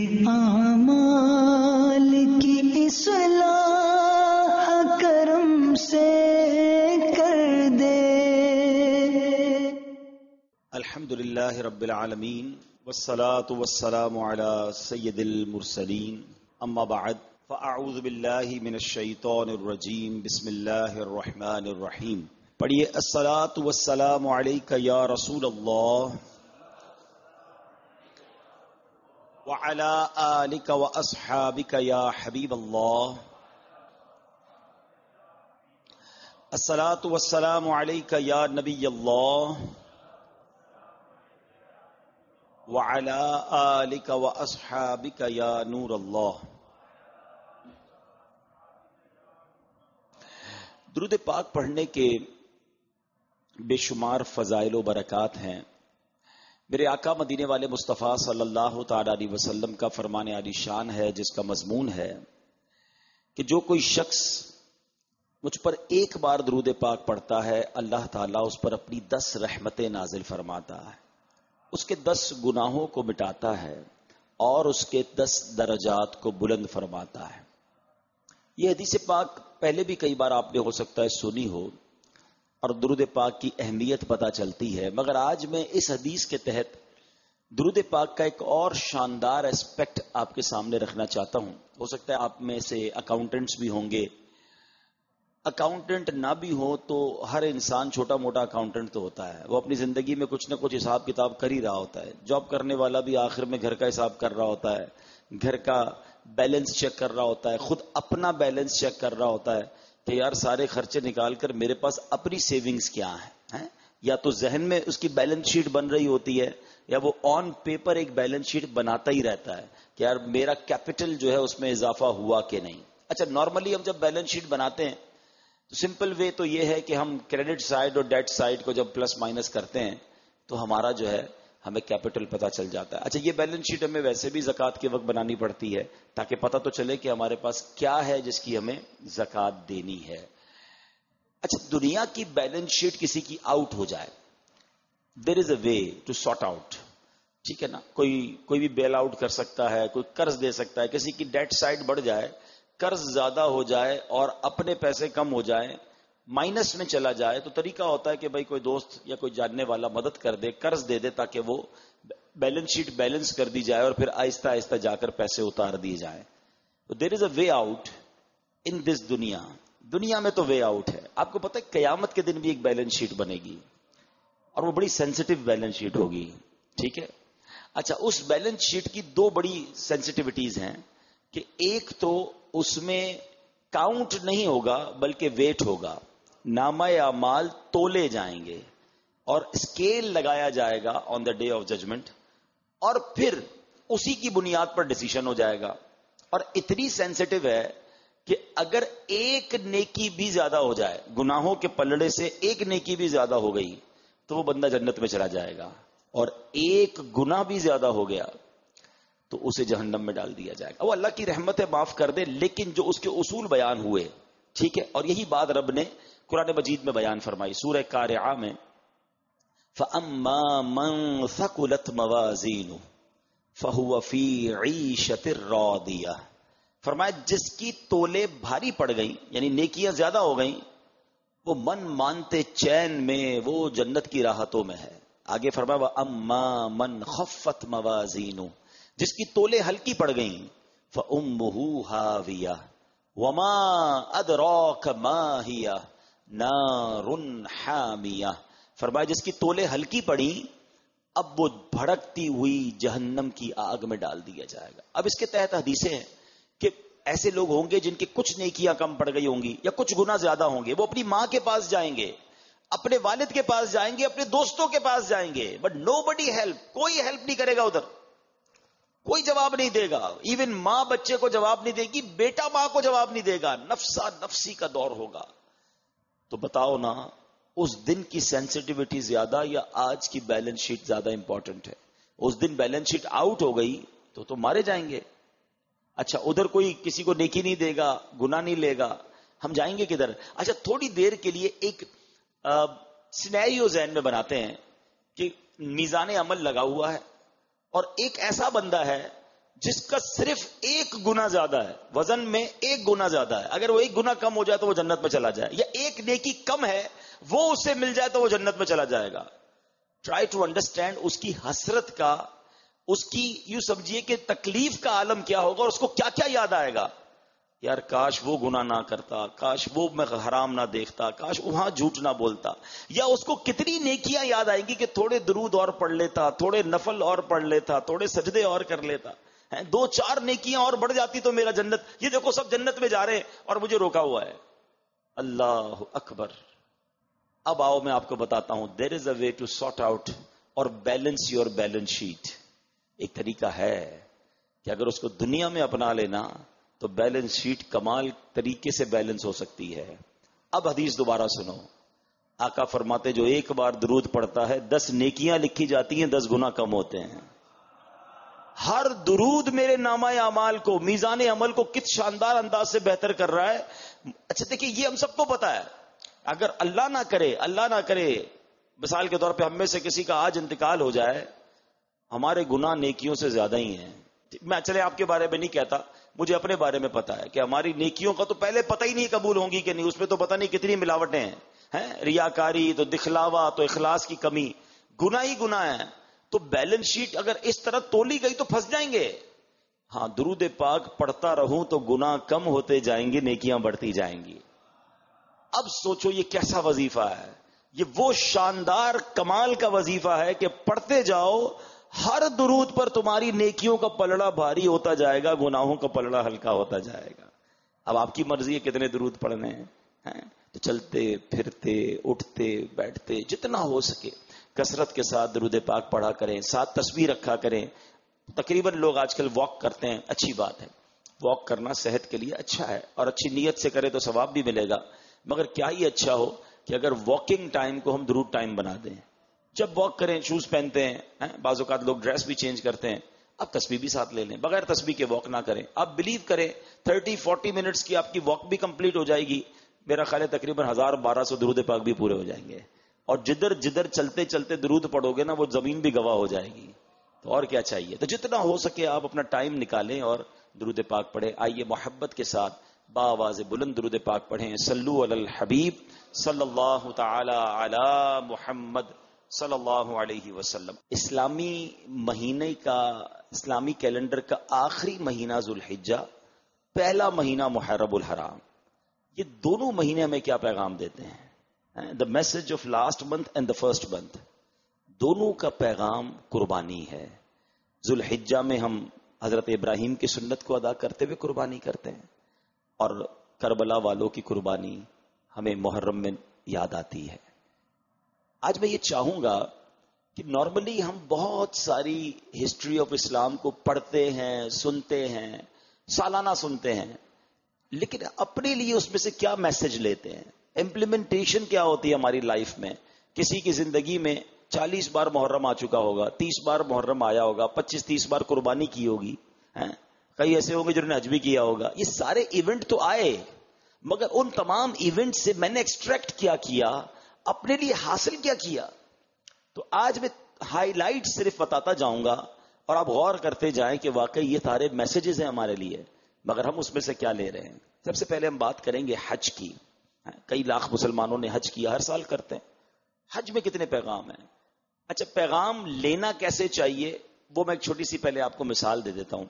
اعمال کی اصلاح کرم سے کر دے. الحمدللہ رب العالمین والصلاة والسلام علی سید المرسلین اما بعد فاعوذ باللہ من الشیطان الرجیم بسم اللہ الرحمن الرحیم. پڑھیے الصلاة والسلام علیک یا رسول اللہ وعلی آلک واصحابک یا حبیب اللہ. الصلاة والسلام علیک یا نبی اللہ وعلی آلک واصحابک یا نور اللہ. درود پاک پڑھنے کے بے شمار فضائل و برکات ہیں. میرے آقا مدینے والے مصطفیٰ صلی اللہ تعالی علیہ وسلم کا فرمان عالی شان ہے، جس کا مضمون ہے کہ جو کوئی شخص مجھ پر ایک بار درود پاک پڑھتا ہے، اللہ تعالیٰ اس پر اپنی 10 رحمتیں نازل فرماتا ہے، اس کے 10 گناہوں کو مٹاتا ہے اور اس کے 10 درجات کو بلند فرماتا ہے. یہ حدیث پاک پہلے بھی کئی بار آپ نے ہو سکتا ہے سنی ہو اور درود پاک کی اہمیت پتہ چلتی ہے، مگر آج میں اس حدیث کے تحت درود پاک کا ایک اور شاندار اسپیکٹ آپ کے سامنے رکھنا چاہتا ہوں. ہو سکتا ہے آپ میں سے اکاؤنٹنٹس بھی ہوں گے، اکاؤنٹنٹ نہ بھی ہو تو ہر انسان چھوٹا موٹا اکاؤنٹنٹ تو ہوتا ہے، وہ اپنی زندگی میں کچھ نہ کچھ حساب کتاب کر ہی رہا ہوتا ہے. جاب کرنے والا بھی آخر میں گھر کا حساب کر رہا ہوتا ہے، گھر کا بیلنس چیک کر رہا ہوتا ہے، خود اپنا بیلنس چیک کر رہا ہوتا ہے کہ یار سارے خرچے نکال کر میرے پاس اپنی سیونگز کیا ہیں. یا تو ذہن میں اس کی بیلنس شیٹ بن رہی ہوتی ہے یا وہ آن پیپر ایک بیلنس شیٹ بناتا ہی رہتا ہے کہ یار میرا کیپٹل جو ہے اس میں اضافہ ہوا کہ نہیں. اچھا، نارملی ہم جب بیلنس شیٹ بناتے ہیں تو سمپل وے تو یہ ہے کہ ہم کریڈٹ سائڈ اور ڈیٹ سائڈ کو جب پلس مائنس کرتے ہیں تو ہمارا جو ہے ہمیں کیپٹل پتہ چل جاتا ہے. اچھا، یہ بیلنس شیٹ ہمیں ویسے بھی زکوٰۃ کے وقت بنانی پڑتی ہے تاکہ پتہ تو چلے کہ ہمارے پاس کیا ہے جس کی ہمیں زکوٰۃ دینی ہے. اچھا، دنیا کی بیلنس شیٹ کسی کی آؤٹ ہو جائے، there is a way to sort out, ٹھیک ہے نا. کوئی بھی بیل آؤٹ کر سکتا ہے، کوئی قرض دے سکتا ہے، کسی کی ڈیٹ سائڈ بڑھ جائے، قرض زیادہ ہو جائے اور اپنے پیسے کم ہو جائیں، مائنس میں چلا جائے، تو طریقہ ہوتا ہے کہ بھائی کوئی دوست یا کوئی جاننے والا مدد کر دے، قرض دے دے تاکہ وہ بیلنس شیٹ بیلنس کر دی جائے اور پھر آہستہ آہستہ جا کر پیسے اتار دیے جائیں. تو دیر is a way out in دس دنیا میں تو وے آؤٹ ہے. آپ کو پتہ ہے قیامت کے دن بھی ایک بیلنس شیٹ بنے گی اور وہ بڑی سینسٹیو بیلنس شیٹ ہوگی، ٹھیک ہے. اچھا، اس بیلنس شیٹ کی 2 بڑی سینسٹیوٹیز ہیں کہ ایک تو اس میں کاؤنٹ نہیں ہوگا بلکہ ویٹ ہوگا، نامہ اعمال تولے جائیں گے اور اسکیل لگایا جائے گا on the day of judgement, اور پھر اسی کی بنیاد پر ڈیسیشن ہو جائے گا. اور اتنی سینسٹیو ہے کہ اگر ایک نیکی بھی زیادہ ہو جائے، گناہوں کے پلڑے سے ایک نیکی بھی زیادہ ہو گئی تو وہ بندہ جنت میں چلا جائے گا، اور ایک گناہ بھی زیادہ ہو گیا تو اسے جہنم میں ڈال دیا جائے گا. وہ اللہ کی رحمت ہے، معاف کر دے، لیکن جو اس کے اصول بیان ہوئے، ٹھیک ہے. اور یہی بات رب نے قرآن مجید میں بیان فرمائی سورہ قارعہ میں، فَأَمَّا مَنْ ثَقُلَتْ مَوَازِينُهُ فَهُوَ فِي عِيشَةٍ رَاضِيَةٍ. فرمایا جس کی تولے بھاری پڑ گئیں، یعنی نیکیاں زیادہ ہو گئیں، وہ من مانتے چین میں، وہ جنت کی راحتوں میں ہے. آگے فرمایا وَأَمَّا مَنْ خَفَّتْ مَوَازِينُهُ، جس کی تولے ہلکی پڑ گئیں، فَأُمُّهُ هَاوِيَةٌ وَمَا أَدْرَاكَ مَا هِيَ نَارٌ حَامِيَةٌ. فرمایا جس کی تولے ہلکی پڑی اب وہ بھڑکتی ہوئی جہنم کی آگ میں ڈال دیا جائے گا. اب اس کے تحت حدیثیں ہیں کہ ایسے لوگ ہوں گے جن کی کچھ نیکیاں کم پڑ گئی ہوں گی یا کچھ گناہ زیادہ ہوں گے، وہ اپنی ماں کے پاس جائیں گے، اپنے والد کے پاس جائیں گے، اپنے دوستوں کے پاس جائیں گے، بٹ نو بڈی ہیلپ، کوئی ہیلپ نہیں کرے گا، ادھر کوئی جواب نہیں دے گا. ایون ماں بچے کو جواب نہیں دے گی، بیٹا ماں کو جواب نہیں دے گا، نفسا نفسی کا دور ہوگا. تو بتاؤ نا، اس دن کی سینسٹیوٹی زیادہ یا آج کی بیلنس شیٹ زیادہ امپورٹنٹ ہے؟ اس دن بیلنس شیٹ آؤٹ ہو گئی تو مارے جائیں گے. اچھا، ادھر کوئی کسی کو نیکی نہیں دے گا، گناہ نہیں لے گا، ہم جائیں گے کدھر؟ اچھا، تھوڑی دیر کے لیے ایک سینیریو ذہن میں بناتے ہیں کہ میزان عمل لگا ہوا ہے اور ایک ایسا بندہ ہے جس کا صرف 1 گنا زیادہ ہے، وزن میں 1 گنا زیادہ ہے، اگر وہ 1 گنا کم ہو جائے تو وہ جنت میں چلا جائے، یا 1 نیکی کم ہے وہ اسے مل جائے تو وہ جنت میں چلا جائے گا. ٹرائی ٹو انڈرسٹینڈ اس کی حسرت کا، اس کی یوں سمجھیے کہ تکلیف کا عالم کیا ہوگا، اور اس کو کیا کیا یاد آئے گا. یار کاش وہ گناہ نہ کرتا، کاش وہ میں حرام نہ دیکھتا، کاش وہاں جھوٹ نہ بولتا. یا اس کو کتنی نیکیاں یاد آئیں گی کہ تھوڑے درود اور پڑھ لیتا، تھوڑے نفل اور پڑھ لیتا، تھوڑے سجدے اور کر لیتا، 2-4 نیکیاں اور بڑھ جاتی تو میرا جنت. یہ دیکھو سب جنت میں جا رہے ہیں اور مجھے روکا ہوا ہے. اللہ اکبر. اب آؤ میں آپ کو بتاتا ہوں. There is a way to sort out اور بیلنس یور بیلنس شیٹ. ایک طریقہ ہے کہ اگر اس کو دنیا میں اپنا لینا تو بیلنس شیٹ کمال طریقے سے بیلنس ہو سکتی ہے. اب حدیث دوبارہ سنو. آقا فرماتے جو 1 بار درود پڑتا ہے 10 نیکیاں لکھی جاتی ہیں، 10 گنا کم ہوتے ہیں. ہر درود میرے نامہ اعمال کو، میزان عمل کو کس شاندار انداز سے بہتر کر رہا ہے. اچھا دیکھیے یہ ہم سب کو پتا ہے. اگر اللہ نہ کرے مثال کے طور پہ ہم میں سے کسی کا آج انتقال ہو جائے، ہمارے گناہ نیکیوں سے زیادہ ہی ہیں. میں چلے آپ کے بارے میں نہیں کہتا، مجھے اپنے بارے میں پتا ہے کہ ہماری نیکیوں کا تو پہلے پتہ ہی نہیں قبول ہوں گی کہ نہیں، اس میں تو پتہ نہیں کتنی ملاوٹیں ہیں، ریاکاری، تو دکھلاوا، تو اخلاص کی کمی، گناہ ہی گناہ ہے. تو بیلنس شیٹ اگر اس طرح تولی گئی تو پھنس جائیں گے. ہاں درود پاک پڑھتا رہوں تو گناہ کم ہوتے جائیں گے، نیکیاں بڑھتی جائیں گی. اب سوچو یہ کیسا وظیفہ ہے. یہ وہ شاندار کمال کا وظیفہ ہے کہ پڑھتے جاؤ، ہر درود پر تمہاری نیکیوں کا پلڑا بھاری ہوتا جائے گا، گناہوں کا پلڑا ہلکا ہوتا جائے گا. اب آپ کی مرضی ہے کتنے درود پڑھنے ہیں. تو چلتے پھرتے اٹھتے بیٹھتے جتنا ہو سکے کثرت کے ساتھ درود پاک پڑھا کریں، ساتھ تسبیح رکھا کریں. تقریباً لوگ آج کل واک کرتے ہیں، اچھی بات ہے، واک کرنا صحت کے لیے اچھا ہے، اور اچھی نیت سے کرے تو ثواب بھی ملے گا. مگر کیا ہی اچھا ہو کہ اگر واکنگ ٹائم کو ہم درود ٹائم بنا دیں. جب واک کریں شوز پہنتے ہیں، بعض اوقات لوگ ڈریس بھی چینج کرتے ہیں، اب تسبیح بھی ساتھ لے لیں. بغیر تسبیح کے واک نہ کریں. آپ بلیو کریں 30-40 منٹس کی آپ کی واک بھی کمپلیٹ ہو جائے گی. میرا خیال ہے تقریباً 1000-1200 درود پاک بھی پورے ہو جائیں گے. اور جدھر چلتے چلتے درود پڑھو گے نا وہ زمین بھی گواہ ہو جائے گی. تو اور کیا چاہیے. تو جتنا ہو سکے آپ اپنا ٹائم نکالیں اور درود پاک پڑھیں. آئیے محبت کے ساتھ باواز بلند درود پاک پڑھیں. صلو علی الحبیب صلی اللہ تعالی علی محمد صلی اللہ علیہ وسلم. اسلامی مہینے کا، اسلامی کیلنڈر کا آخری مہینہ ذوالحجہ، پہلا مہینہ محرم الحرام، یہ دونوں مہینے ہمیں کیا پیغام دیتے ہیں؟ The message of last month and the first month, دونوں کا پیغام قربانی ہے. ذوالحجہ میں ہم حضرت ابراہیم کی سنت کو ادا کرتے ہوئے قربانی کرتے ہیں، اور کربلا والوں کی قربانی ہمیں محرم میں یاد آتی ہے. آج میں یہ چاہوں گا کہ نارملی ہم بہت ساری ہسٹری آف اسلام کو پڑھتے ہیں، سنتے ہیں، سالانہ سنتے ہیں، لیکن اپنے لیے اس میں سے کیا میسج لیتے ہیں؟ امپلیمنٹیشن کیا ہوتی ہے ہماری لائف میں؟ کسی کی زندگی میں 40 بار محرم آ چکا ہوگا، 30 بار محرم آیا ہوگا، 25-30 بار قربانی کی ہوگی، کئی ایسے ہوں گے جنہوں نے حج بھی کیا ہوگا. یہ سارے ایونٹ تو آئے، مگر ان تمام ایونٹ سے میں نے ایکسٹریکٹ کیا اپنے لیے حاصل کیا. تو آج میں ہائی لائٹ صرف بتاتا جاؤں گا اور آپ غور کرتے جائیں کہ واقعی یہ سارے میسیجز ہیں ہمارے لیے، مگر ہم اس میں سے کیا لے رہے ہیں. سب سے پہلے ہم بات کریں گے حج کی. کئی لاکھ مسلمانوں نے حج کیا، ہر سال کرتے ہیں. حج میں کتنے پیغام ہیں؟ اچھا پیغام لینا کیسے چاہیے وہ میں ایک چھوٹی سی پہلے آپ کو مثال دے دیتا ہوں.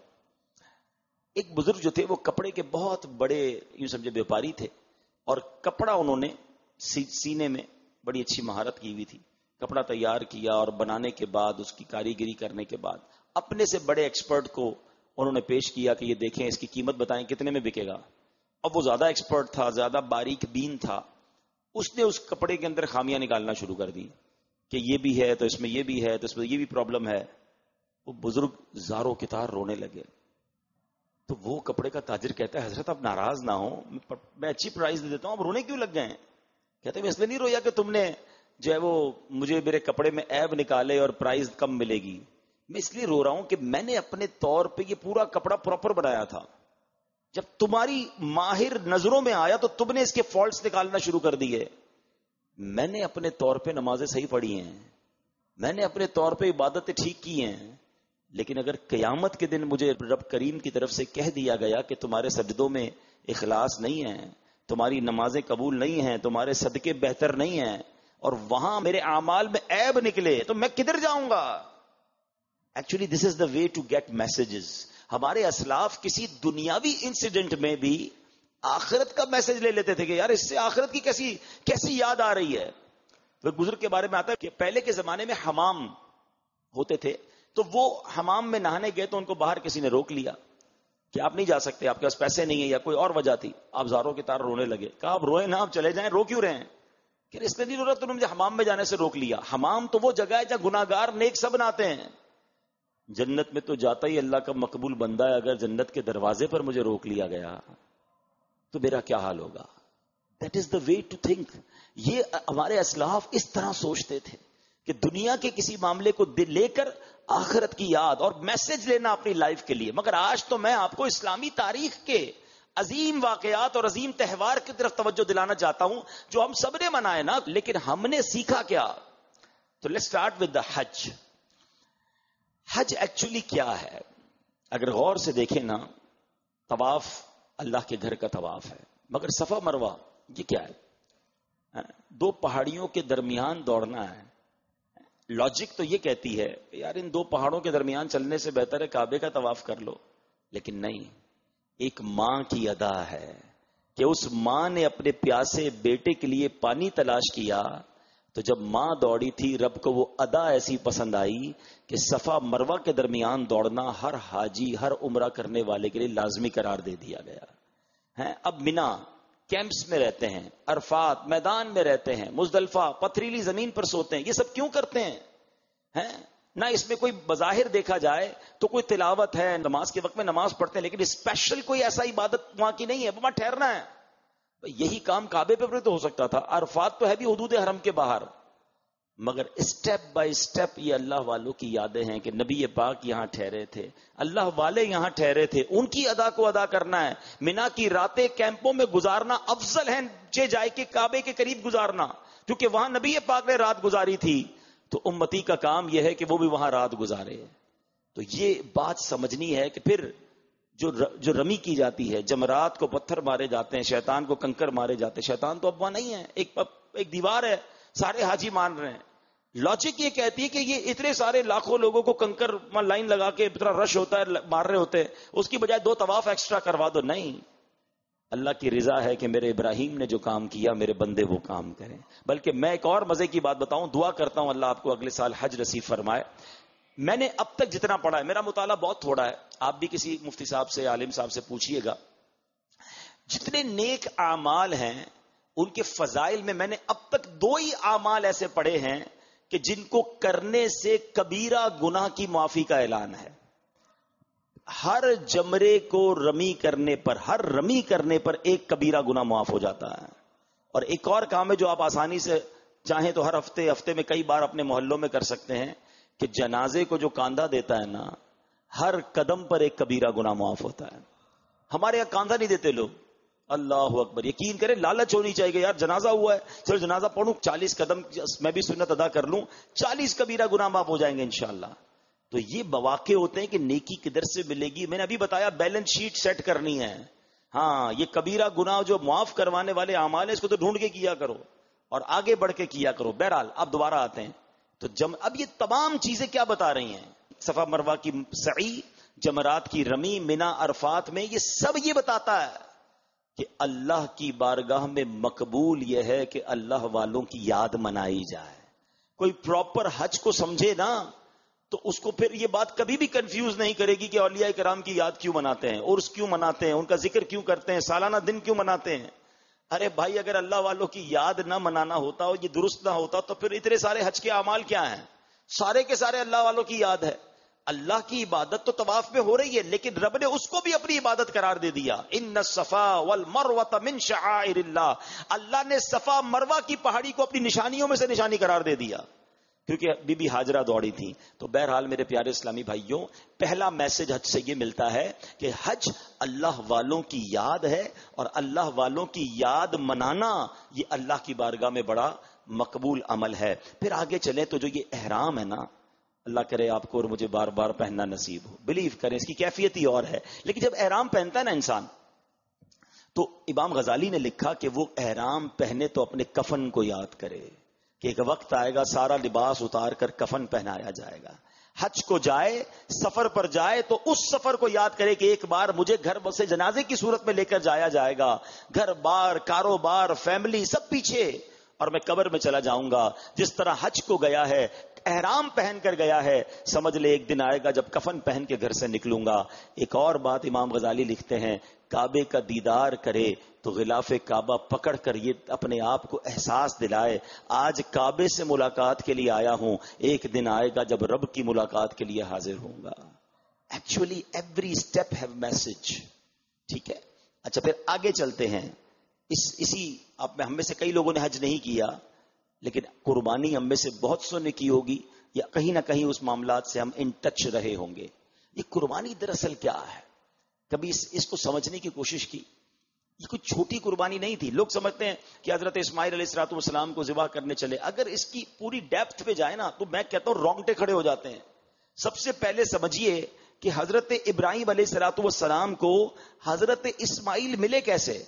ایک بزرگ جو تھے وہ کپڑے کے بہت بڑے یوں سمجھے بیوپاری تھے، اور کپڑا انہوں نے سینے میں بڑی اچھی مہارت کی ہوئی تھی. کپڑا تیار کیا اور بنانے کے بعد اس کی کاریگری کرنے کے بعد اپنے سے بڑے ایکسپرٹ کو انہوں نے پیش کیا کہ یہ دیکھیں اس کی قیمت بتائیں کتنے میں بکے گا. اب وہ زیادہ ایکسپرٹ تھا، زیادہ باریک بین تھا، اس نے اس کپڑے کے اندر خامیاں نکالنا شروع کر دی کہ یہ بھی ہے تو اس میں یہ بھی ہے تو اس میں یہ بھی پرابلم ہے. وہ بزرگ زاروں کے تار رونے لگے. تو وہ کپڑے کا تاجر کہتا ہے حضرت آپ ناراض نہ ہو، میں اچھی پرائز دے دیتا ہوں، آپ رونے کیوں لگ گئے ہیں؟ کہتے ہیں میں اس لیے نہیں رویا کہ تم نے جو ہے وہ مجھے میرے کپڑے میں عیب نکالے اور پرائز کم ملے گی. میں اس لیے رو رہا ہوں کہ میں نے اپنے طور پہ یہ پورا کپڑا پراپر بنایا تھا. جب تمہاری ماہر نظروں میں آیا تو تم نے اس کے فالٹس نکالنا شروع کر دیے. میں نے اپنے طور پہ نمازیں صحیح پڑھی ہیں، میں نے اپنے طور پہ عبادتیں ٹھیک کی ہیں، لیکن اگر قیامت کے دن مجھے رب کریم کی طرف سے کہہ دیا گیا کہ تمہارے سجدوں میں اخلاص نہیں ہے، تمہاری نمازیں قبول نہیں ہیں، تمہارے صدقے بہتر نہیں ہیں، اور وہاں میرے اعمال میں عیب نکلے تو میں کدھر جاؤں گا؟ Actually this is the way to get messages. ہمارے اسلاف کسی دنیاوی انسیڈنٹ میں بھی آخرت کا میسج لے لیتے تھے کہ یار اس سے آخرت کی کیسی یاد آ رہی ہے. وہ بزرگ کے بارے میں آتا ہے کہ پہلے کے زمانے میں حمام ہوتے تھے، تو وہ حمام میں نہانے گئے تو ان کو باہر کسی نے روک لیا کہ آپ نہیں جا سکتے، آپ کے پاس پیسے نہیں ہیں یا کوئی اور وجہ تھی. آپ زاروں کی طرح رونے لگے. کہا آپ روئے نا، آپ چلے جائیں، رو کیوں رہے ہیں؟ کہ اس لیے نہیں رو رہا، تو نے مجھے حمام میں جانے سے روک لیا. حمام تو وہ جگہ ہے جہاں گناہگار نیک سب نہاتے ہیں. جنت میں تو جاتا ہی اللہ کا مقبول بندہ ہے، اگر جنت کے دروازے پر مجھے روک لیا گیا تو میرا کیا حال ہوگا؟ That is the way to think. یہ ہمارے اسلاف اس طرح سوچتے تھے کہ دنیا کے کسی معاملے کو لے کر آخرت کی یاد اور میسج لینا اپنی لائف کے لیے. مگر آج تو میں آپ کو اسلامی تاریخ کے عظیم واقعات اور عظیم تہوار کی طرف توجہ دلانا چاہتا ہوں جو ہم سب نے منائے نا، لیکن ہم نے سیکھا کیا؟ تو لیٹس اسٹارٹ ود دا حج. حج ایکچولی کیا ہے؟ اگر غور سے دیکھیں نا، طواف اللہ کے گھر کا طواف ہے، مگر صفا مروہ یہ کیا ہے؟ دو پہاڑیوں کے درمیان دوڑنا ہے. لاجک تو یہ کہتی ہے یار ان دو پہاڑوں کے درمیان چلنے سے بہتر ہے کعبے کا طواف کر لو، لیکن نہیں. ایک ماں کی ادا ہے کہ اس ماں نے اپنے پیاسے بیٹے کے لیے پانی تلاش کیا، تو جب ماں دوڑی تھی رب کو وہ ادا ایسی پسند آئی کہ صفا مروہ کے درمیان دوڑنا ہر حاجی، ہر عمرہ کرنے والے کے لیے لازمی قرار دے دیا گیا ہے. اب منا کیمپس میں رہتے ہیں، عرفات میدان میں رہتے ہیں، مزدلفہ پتھریلی زمین پر سوتے ہیں. یہ سب کیوں کرتے ہیں؟ نہ اس میں کوئی بظاہر دیکھا جائے تو کوئی تلاوت ہے، نماز کے وقت میں نماز پڑھتے ہیں، لیکن اسپیشل کوئی ایسا عبادت وہاں کی نہیں ہے، وہاں ٹھہرنا ہے. یہی کام کعبے پہ تو ہو سکتا تھا. عرفات تو ہے بھی حدود حرم کے باہر، مگر اسٹیپ بائی اسٹیپ یہ اللہ والوں کی یادیں ہیں کہ نبی پاک یہاں ٹھہرے تھے، اللہ والے یہاں ٹھہرے تھے، ان کی ادا کو ادا کرنا ہے. مینا کی راتیں کیمپوں میں گزارنا افضل ہے چے جائے کہ کعبے کے قریب گزارنا، کیونکہ وہاں نبی پاک نے رات گزاری تھی، تو امتی کا کام یہ ہے کہ وہ بھی وہاں رات گزارے. تو یہ بات سمجھنی ہے کہ پھر جو رمی کی جاتی ہے، جمرات کو پتھر مارے جاتے ہیں، شیطان کو کنکر مارے جاتے ہیں. شیطان تو اب وہاں نہیں ہے، ایک دیوار ہے، سارے حاجی مان رہے ہیں. لاجک یہ کہتی ہے کہ یہ اتنے سارے لاکھوں لوگوں کو کنکر لائن لگا کے اتنا رش ہوتا ہے، مار رہے ہوتے ہیں، اس کی بجائے 2 طواف ایکسٹرا کروا دو. نہیں، اللہ کی رضا ہے کہ میرے ابراہیم نے جو کام کیا میرے بندے وہ کام کریں. بلکہ میں ایک اور مزے کی بات بتاؤں، دعا کرتا ہوں اللہ آپ کو اگلے سال حج نصیب فرمائے. میں نے اب تک جتنا پڑھا ہے، میرا مطالعہ بہت تھوڑا ہے، آپ بھی کسی مفتی صاحب سے، عالم صاحب سے پوچھئے گا، جتنے نیک اعمال ہیں ان کے فضائل میں نے اب تک 2 ہی اعمال ایسے پڑھے ہیں کہ جن کو کرنے سے کبیرہ گناہ کی معافی کا اعلان ہے. ہر جمرے کو رمی کرنے پر، ہر رمی کرنے پر ایک کبیرہ گناہ معاف ہو جاتا ہے. اور ایک اور کام ہے جو آپ آسانی سے چاہیں تو ہر ہفتے میں کئی بار اپنے محلوں میں کر سکتے ہیں کہ جنازے کو جو کاندھا دیتا ہے نا، ہر قدم پر ایک کبیرہ گناہ معاف ہوتا ہے. ہمارے یہاں کاندھا نہیں دیتے لوگ، اللہ اکبر. یقین کریں لالچ ہونی چاہیے کہ یار جنازہ ہوا ہے، چلو جنازہ پڑھوں، 40 قدم میں بھی سنت ادا کر لوں، 40 کبیرہ گناہ معاف ہو جائیں گے انشاءاللہ. تو یہ مواقع ہوتے ہیں کہ نیکی کدھر سے ملے گی. میں نے ابھی بتایا بیلنس شیٹ سیٹ کرنی ہے. ہاں، یہ کبیرہ گناہ جو معاف کروانے والے اعمال ہیں اس کو تو ڈھونڈ کے کیا کرو اور آگے بڑھ کے کیا کرو. بہرحال اب دوبارہ آتے ہیں تو اب یہ تمام چیزیں کیا بتا رہی ہیں؟ صفا مروہ کی سعی، جمرات کی رمی، مینا، عرفات میں، یہ سب یہ بتاتا ہے کہ اللہ کی بارگاہ میں مقبول یہ ہے کہ اللہ والوں کی یاد منائی جائے. کوئی پراپر حج کو سمجھے نا تو اس کو پھر یہ بات کبھی بھی کنفیوز نہیں کرے گی کہ اولیاء کرام کی یاد کیوں مناتے ہیں، عرس کیوں مناتے ہیں، ان کا ذکر کیوں کرتے ہیں، سالانہ دن کیوں مناتے ہیں. ارے بھائی، اگر اللہ والوں کی یاد نہ منانا ہوتا اور یہ درست نہ ہوتا تو پھر اتنے سارے حج کے اعمال کیا ہیں؟ سارے کے سارے اللہ والوں کی یاد ہے. اللہ کی عبادت تو طواف میں ہو رہی ہے، لیکن رب نے اس کو بھی اپنی عبادت قرار دے دیا. ان الصفا والمروہ من شعائر اللہ. اللہ نے صفا مروہ کی پہاڑی کو اپنی نشانیوں میں سے نشانی قرار دے دیا کیونکہ بی بی ہاجرہ دوڑی تھی. تو بہرحال میرے پیارے اسلامی بھائیوں، پہلا میسج حج سے یہ ملتا ہے کہ حج اللہ والوں کی یاد ہے، اور اللہ والوں کی یاد منانا یہ اللہ کی بارگاہ میں بڑا مقبول عمل ہے. پھر آگے چلیں تو جو یہ احرام ہے نا، اللہ کرے آپ کو اور مجھے بار بار پہننا نصیب ہو. بلیو کریں اس کی کیفیت ہی اور ہے. لیکن جب احرام پہنتا ہے نا انسان, تو امام غزالی نے لکھا کہ وہ احرام پہنے تو اپنے کفن کو یاد کرے کہ ایک وقت آئے گا سارا لباس اتار کر کفن پہنایا جائے گا. حج کو جائے, سفر پر جائے تو اس سفر کو یاد کرے کہ ایک بار مجھے گھر سے جنازے کی صورت میں لے کر جایا جائے گا, گھر بار, کاروبار, فیملی سب پیچھے, اور میں قبر میں چلا جاؤں گا. جس طرح حج کو گیا ہے, احرام پہن کر گیا ہے, سمجھ لے ایک دن آئے گا جب کفن پہن کے گھر سے نکلوں گا. ایک اور بات امام غزالی لکھتے ہیں, کعبے کا دیدار کرے تو غلاف کعبہ پکڑ کر یہ اپنے آپ کو احساس دلائے, آج کعبے سے ملاقات کے لیے آیا ہوں, ایک دن آئے گا جب رب کی ملاقات کے لیے حاضر ہوں گا. Actually every step have message. ٹھیک ہے, اچھا پھر آگے چلتے ہیں. اسی آپ میں ہم میں سے کئی لوگوں نے حج نہیں کیا, لیکن قربانی ہم میں سے بہت سو نے کی ہوگی, یا کہیں نہ کہیں اس معاملات سے ہم ان ٹچ رہے ہوں گے. یہ قربانی دراصل کیا ہے؟ کبھی اس کو سمجھنے کی کوشش کی؟ یہ کوئی چھوٹی قربانی نہیں تھی. لوگ سمجھتے ہیں کہ حضرت اسماعیل علیہ الصلوۃ والسلام کو ذبح کرنے چلے. اگر اس کی پوری ڈیپتھ پہ جائے نا تو میں کہتا ہوں رونگٹے کھڑے ہو جاتے ہیں. سب سے پہلے سمجھیے کہ حضرت ابراہیم علیہ الصلوۃ والسلام کو حضرت اسماعیل ملے کیسے؟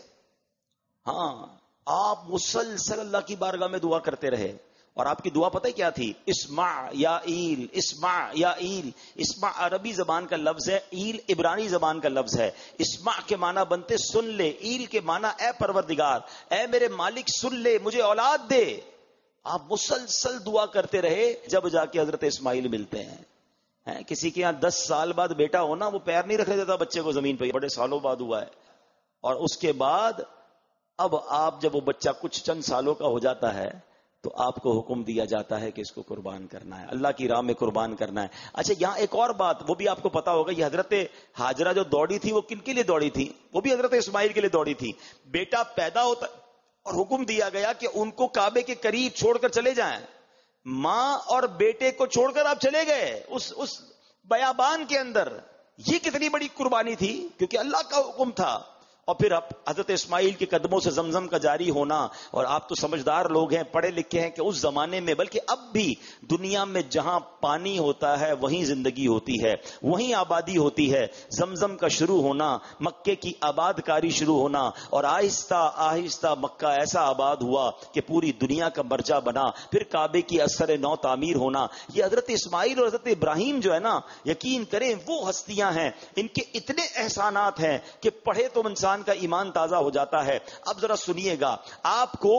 ہاں, آپ مسلسل اللہ کی بارگاہ میں دعا کرتے رہے, اور آپ کی دعا پتہ کیا تھی؟ اسمع یا ایل, اسمع یا ایل. اسمع عربی زبان کا لفظ ہے, ایل عبرانی زبان کا لفظ ہے. اسمع کے معنی بنتے سن لے, ایل کے معنی اے پروردگار, اے میرے مالک سن لے, مجھے اولاد دے. آپ مسلسل دعا کرتے رہے, جب جا کے حضرت اسماعیل ملتے ہیں. کسی کے یہاں 10 سال بعد بیٹا ہونا, وہ پیر نہیں رکھنے دیتا بچے کو زمین پہ, بڑے سالوں بعد ہوا ہے. اور اس کے بعد اب آپ جب وہ بچہ کچھ چند سالوں کا ہو جاتا ہے تو آپ کو حکم دیا جاتا ہے کہ اس کو قربان کرنا ہے, اللہ کی راہ میں قربان کرنا ہے. اچھا یہاں ایک اور بات, وہ بھی آپ کو پتا ہوگا, یہ حضرت ہاجرہ جو دوڑی تھی وہ کن کے لیے دوڑی تھی؟ وہ بھی حضرت اسماعیل کے لیے دوڑی تھی. بیٹا پیدا ہوتا اور حکم دیا گیا کہ ان کو کعبے کے قریب چھوڑ کر چلے جائیں. ماں اور بیٹے کو چھوڑ کر آپ چلے گئے اس بیابان کے اندر. یہ کتنی بڑی قربانی تھی, کیونکہ اللہ کا حکم تھا. اور پھر اب حضرت اسماعیل کے قدموں سے زمزم کا جاری ہونا. اور آپ تو سمجھدار لوگ ہیں, پڑھے لکھے ہیں, کہ اس زمانے میں بلکہ اب بھی دنیا میں جہاں پانی ہوتا ہے وہیں زندگی ہوتی ہے, وہیں آبادی ہوتی ہے. زمزم کا شروع ہونا, مکے کی آباد کاری شروع ہونا, اور آہستہ آہستہ مکہ ایسا آباد ہوا کہ پوری دنیا کا مرجع بنا. پھر کعبے کی اثر نو تعمیر ہونا. یہ حضرت اسماعیل اور حضرت ابراہیم جو ہے نا, یقین کریں وہ ہستیاں ہیں, ان کے اتنے احسانات ہیں کہ پڑھے تو انسان کا ایمان تازہ ہو جاتا ہے. اب ذرا سنیے گا, آپ کو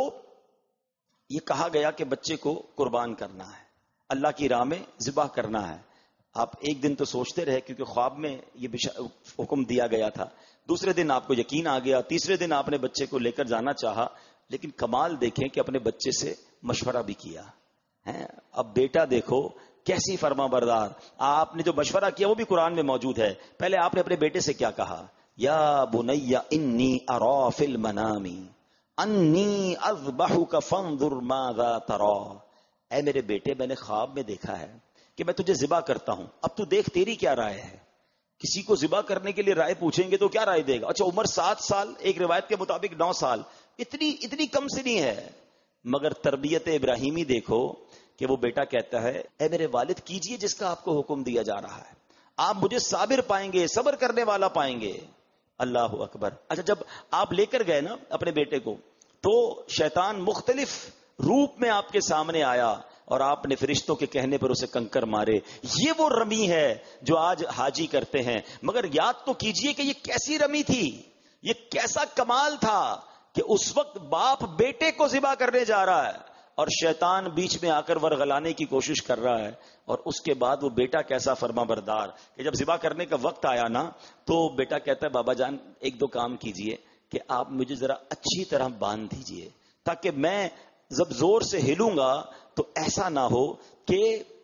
یہ کہا گیا کہ بچے کو قربان کرنا ہے, اللہ کی راہ میں ذبح کرنا ہے. آپ ایک دن تو سوچتے رہے کیونکہ خواب میں یہ حکم دیا گیا تھا. دوسرے دن آپ کو یقین آ گیا. تیسرے دن آپ نے بچے کو لے کر جانا چاہا, لیکن کمال دیکھیں کہ اپنے بچے سے مشورہ بھی کیا ہے. اب بیٹا دیکھو کیسی فرما بردار. آپ نے جو مشورہ کیا وہ بھی قرآن میں موجود ہے. پہلے آپ نے اپنے بیٹے سے کیا کہا؟ یا بنی انی ارا فی المنام انی اذبحک فانظر ماذا ترى. اے میرے بیٹے, میں نے خواب میں دیکھا ہے کہ میں تجھے ذبح کرتا ہوں, اب تو دیکھ تیری کیا رائے ہے. کسی کو ذبح کرنے کے لیے رائے پوچھیں گے تو کیا رائے دے گا؟ اچھا عمر 7 سال, ایک روایت کے مطابق 9 سال, اتنی کم سنی ہے. مگر تربیت ابراہیمی دیکھو کہ وہ بیٹا کہتا ہے اے میرے والد کیجئے جس کا آپ کو حکم دیا جا رہا ہے, آپ مجھے صابر پائیں گے, صبر کرنے والا پائیں گے. اللہ اکبر. اچھا جب آپ لے کر گئے نا اپنے بیٹے کو, تو شیطان مختلف روپ میں آپ کے سامنے آیا اور آپ نے فرشتوں کے کہنے پر اسے کنکر مارے. یہ وہ رمی ہے جو آج حاجی کرتے ہیں. مگر یاد تو کیجئے کہ یہ کیسی رمی تھی, یہ کیسا کمال تھا کہ اس وقت باپ بیٹے کو ذبح کرنے جا رہا ہے اور شیطان بیچ میں آ کر ورغلانے کی کوشش کر رہا ہے. اور اس کے بعد وہ بیٹا کیسا فرما بردار کہ جب ذبح کرنے کا وقت آیا نا, تو بیٹا کہتا ہے بابا جان ایک دو کام کیجئے کہ آپ مجھے ذرا اچھی طرح باندھ دیجئے, تاکہ میں جب زور سے ہلوں گا تو ایسا نہ ہو کہ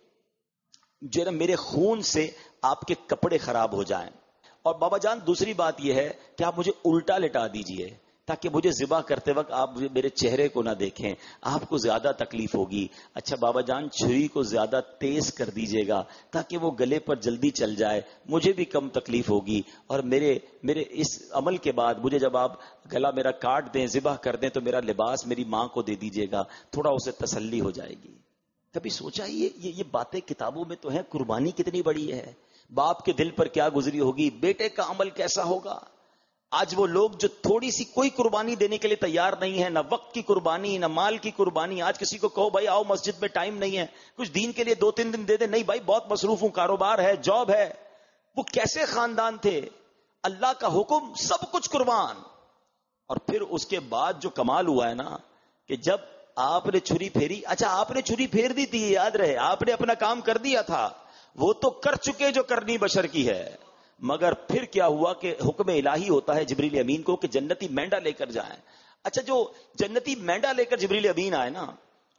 جو میرے خون سے آپ کے کپڑے خراب ہو جائیں. اور بابا جان دوسری بات یہ ہے کہ آپ مجھے الٹا لٹا دیجئے تاکہ مجھے ذبح کرتے وقت آپ میرے چہرے کو نہ دیکھیں, آپ کو زیادہ تکلیف ہوگی. اچھا بابا جان چھری کو زیادہ تیز کر دیجئے گا تاکہ وہ گلے پر جلدی چل جائے, مجھے بھی کم تکلیف ہوگی. اور میرے اس عمل کے بعد مجھے جب آپ گلا میرا کاٹ دیں, ذبح کر دیں, تو میرا لباس میری ماں کو دے دیجئے گا, تھوڑا اسے تسلی ہو جائے گی. کبھی سوچا یہ باتیں کتابوں میں تو ہیں، قربانی کتنی بڑی ہے، باپ کے دل پر کیا گزری ہوگی، بیٹے کا عمل کیسا ہوگا. آج وہ لوگ جو تھوڑی سی کوئی قربانی دینے کے لیے تیار نہیں ہے، نہ وقت کی قربانی نہ مال کی قربانی. آج کسی کو کہو بھائی آؤ مسجد میں ٹائم نہیں ہے، کچھ دین کے لیے 2-3 دن دے دے، نہیں بھائی بہت مصروف ہوں، کاروبار ہے، جاب ہے. وہ کیسے خاندان تھے، اللہ کا حکم سب کچھ قربان. اور پھر اس کے بعد جو کمال ہوا ہے نا کہ جب آپ نے چھری پھیری، اچھا آپ نے چھری پھیر دی تھی، یاد رہے آپ نے اپنا کام کر دیا تھا، وہ تو کر چکے جو کرنی بشر کی ہے. مگر پھر کیا ہوا کہ حکم الہی ہوتا ہے جبریل امین کو کہ جنتی مینڈا لے کر جائیں. اچھا جو جنتی مینڈا لے کر جبریل امین آئے نا،